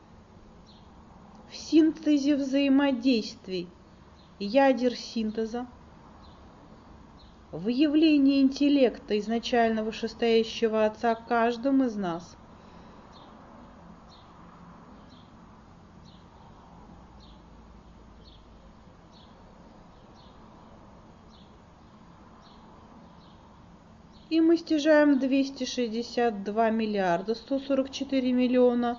в синтезе взаимодействий ядер синтеза в явлении интеллекта изначально вышестоящего Отца каждым из нас. И мы стяжаем 262 миллиарда 144 миллиона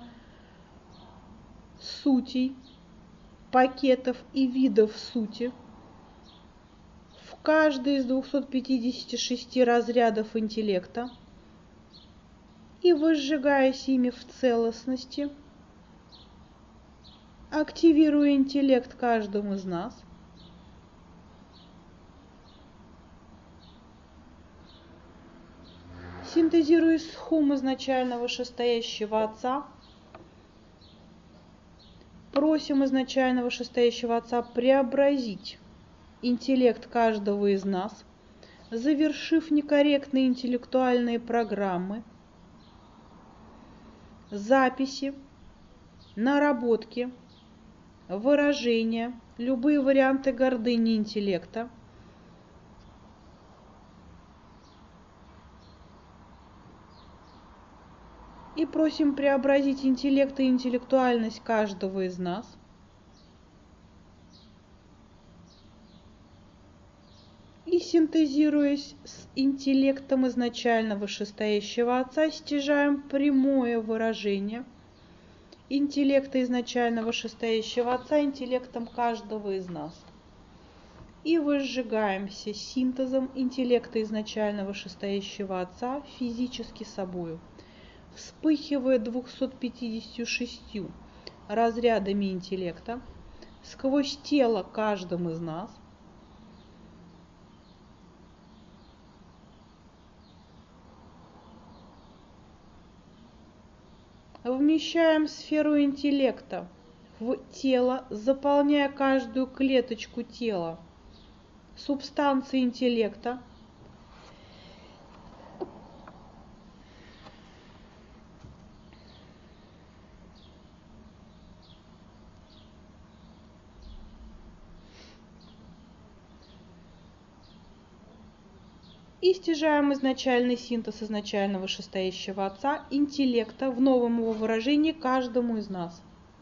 сутей, пакетов и видов сути в каждый из 256 разрядов интеллекта и, возжигаясь ими в целостности, активируя интеллект каждым из нас, синтезируя схум изначального вышестоящего Отца, просим изначального вышестоящего Отца преобразить интеллект каждого из нас, завершив некорректные интеллектуальные программы, записи, наработки, выражения, любые варианты гордыни интеллекта, и просим преобразить интеллект и интеллектуальность каждого из нас и, синтезируясь с интеллектом изначально вышестоящего Отца, стяжаем прямое выражение интеллекта изначально вышестоящего Отца интеллектом каждого из нас. И возжигаемся синтезом интеллекта изначально вышестоящего Отца физически собою, вспыхивая 256 разрядами интеллекта сквозь тело каждым из нас, вмещаем сферу интеллекта в тело, заполняя каждую клеточку тела субстанцией интеллекта, и стяжаем изначальный синтез изначально вышестоящего Отца, интеллекта в новом его выражении каждому из нас.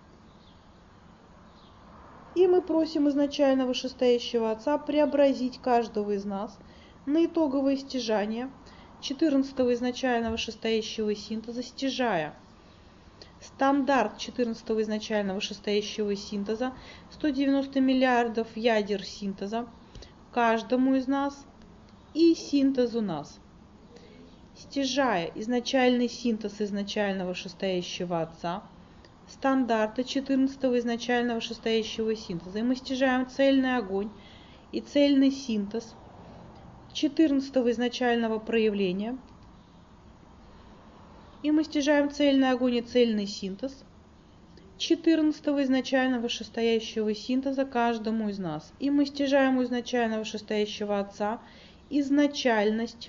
И мы просим изначально вышестоящего Отца преобразить каждого из нас на итоговое стяжание 14-го изначально вышестоящего синтеза, стяжая стандарт 14-го изначально вышестоящего синтеза, 190 миллиардов ядер синтеза каждому из нас и синтез у нас. Стяжая изначальный синтез изначально вышестоящего Отца, стандарта 14-го изначально вышестоящего синтеза, и мы стяжаем цельный огонь и цельный синтез 14-го изначального проявления, и мы стяжаем цельный огонь и цельный синтез 14-го изначально вышестоящего синтеза каждому из нас, и мы стяжаем у изначально вышестоящего Отца изначальность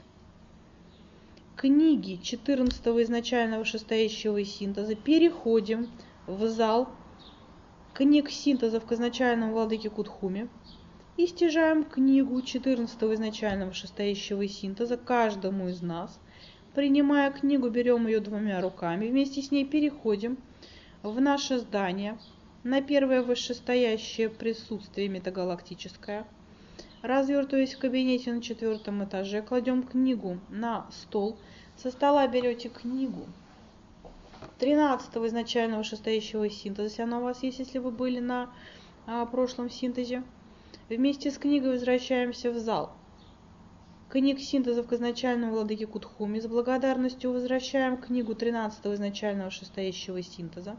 книги 14-го изначально вышестоящего синтеза, переходим в зал книг синтезов к изначальному владыке Кутхуме и стяжаем книгу 14-го изначально вышестоящего синтеза каждому из нас. Принимая книгу, берем ее двумя руками, вместе с ней переходим в наше здание, на первое вышестоящее присутствие метагалактическое. Развертываясь в кабинете на 4-м этаже, кладем книгу на стол, со стола берете книгу 13-го изначально вышестоящего синтеза, если она у вас есть, если вы были на прошлом синтезе. Вместе с книгой возвращаемся в зал книг синтезов к изначальному владыке Кутхуме. С благодарностью возвращаем книгу 13-го изначального вышестоящего синтеза.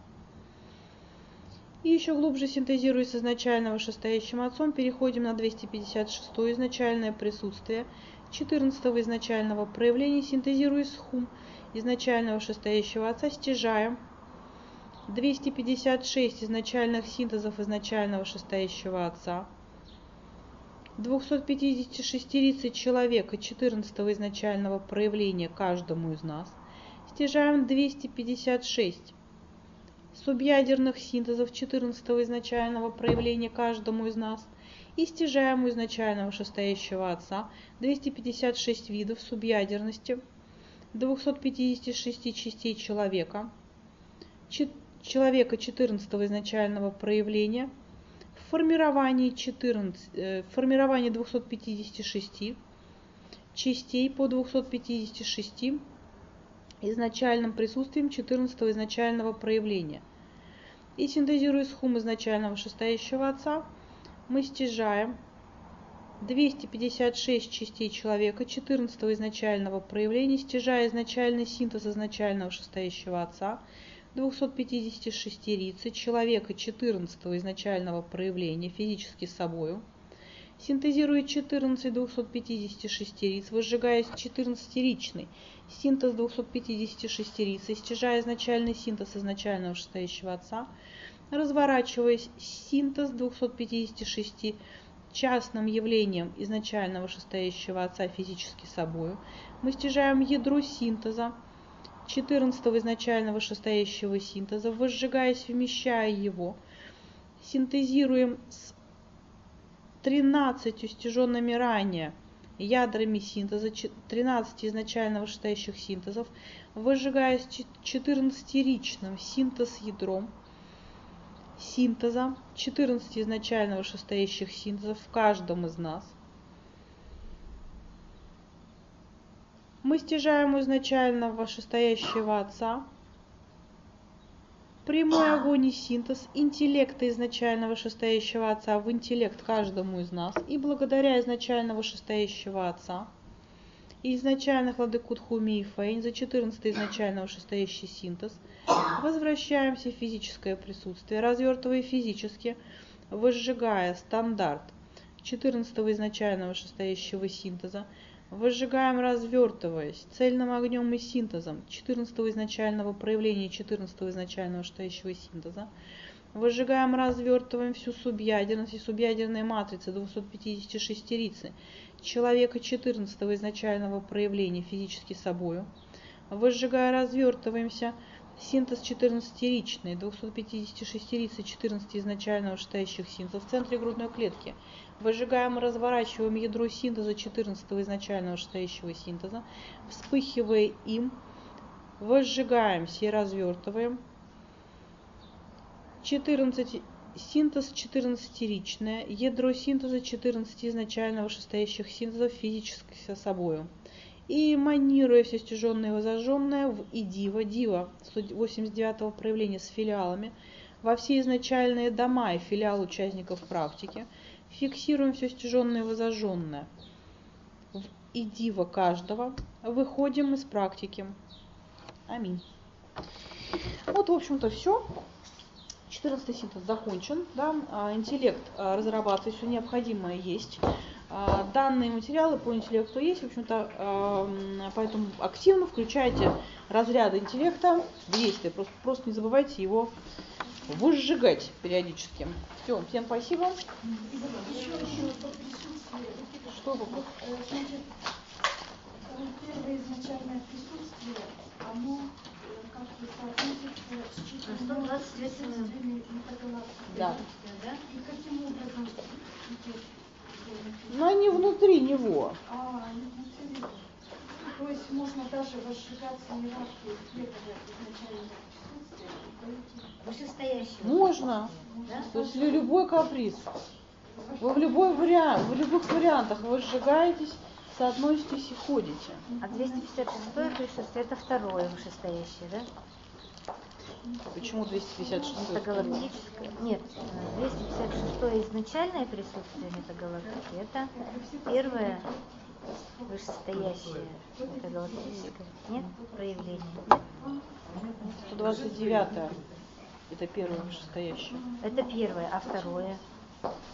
И еще глубже синтезируя с изначально вышестоящим Отцом, переходим на 256-е изначальное присутствие 14-го изначального проявления, синтезируя с хум изначального вышестоящего Отца, стяжаем 256 изначальных синтезов изначального вышестоящего Отца, 256 человека 14-го изначального проявления каждому из нас, стяжаем 256 субъядерных синтезов 14-го изначального проявления каждому из нас и стяжаем у изначального вышестоящего Отца 256 видов субъядерности 256 частей человека 14-го изначального проявления в формировании 256 частей по 256 изначальным присутствием 14-го изначального проявления. И синтезируя с хум изначального вышестоящего Отца, мы стяжаем 256 частей человека 14-го изначального проявления, стяжая изначальный синтез изначального вышестоящего Отца, 256 рицы человека 14-го изначального проявления физически собою, синтезируя 14 256 риц, выжигаясь 14-ричный синтез 256 риц, и стяжая изначальный синтез изначального вышестоящего Отца, разворачиваясь синтез 256 частным явлением изначального вышестоящего Отца физически собою, мы стяжаем ядро синтеза 14-го изначального вышестоящего синтеза, возжигаясь, вмещая его, синтезируем с 13 стяженными ранее ядрами синтеза 13 изначально вышестоящих синтезов, выжигаясь 14-ричным синтез-ядром синтеза 14 изначально вышестоящих синтезов в каждом из нас. Мы стяжаем у изначального вышестоящего Отца прямой огонь и синтез интеллекта изначально вышестоящего Отца в интеллект каждому из нас, и благодаря изначально вышестоящего Отца и изначальных владык Кутхуми и Фейн за 14 изначально вышестоящий синтез возвращаемся в физическое присутствие, развертывая физически, возжигая стандарт 14 изначально вышестоящего синтеза, возжигаем, развертываясь цельным огнем и синтезом 14 изначального проявления 14 изначального вышестоящего синтеза, возжигаем, развертываем всю субъядерность и субъядерные матрицы 256 рицы человека 14 изначального проявления физически собою, возжигая, развертываемся синтез 14-ричный, 256 риц и 14 изначально вышестоящих синтезов в центре грудной клетки. Выжигаем и разворачиваем ядро синтеза 14 изначально вышестоящего синтеза, вспыхивая им, возжигаемся и развертываем. 14 синтез 14-ричное, ядро синтеза 14 изначально вышестоящих синтезов физически собою. И эманируя все стяженное и возожженное в идиво, дива 189 проявления с филиалами, во все изначальные дома и филиал участников практики, фиксируем все стяженное и возожженное в идиво каждого, выходим из практики. Аминь. Вот, в общем-то, все. 14 синтез закончен. Да? Интеллект разрабатывать, все необходимое есть. Данные материалы по интеллекту есть, в общем-то, поэтому активно включайте разряды интеллекта в действие. Просто не забывайте его выжигать периодически. Все, всем спасибо. Еще по присутствию. Что вопрос? Значит, первое изначальное присутствие, оно как-то соотносится с числом 120 метагалактик. Да. И каким образом идет? Но они внутри него. Внутри. То есть можно даже возжигаться иерархию первого изначального присутствия. Вышестоящего. Можно. Да? То есть любой каприз. Вы в любых вариантах вы сжигаетесь, соотноситесь и ходите. А 256-е присутствие это второе вышестоящее, да? Почему 256? Метагалактическое. Нет, 256-е изначальное присутствие метагалактики, это первое вышестоящее метагалактическое. Нет? Проявление. 129 это первое вышестоящее. Это первое, а второе?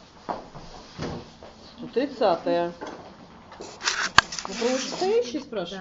130-е. Вы про вышестоящее спрашиваете?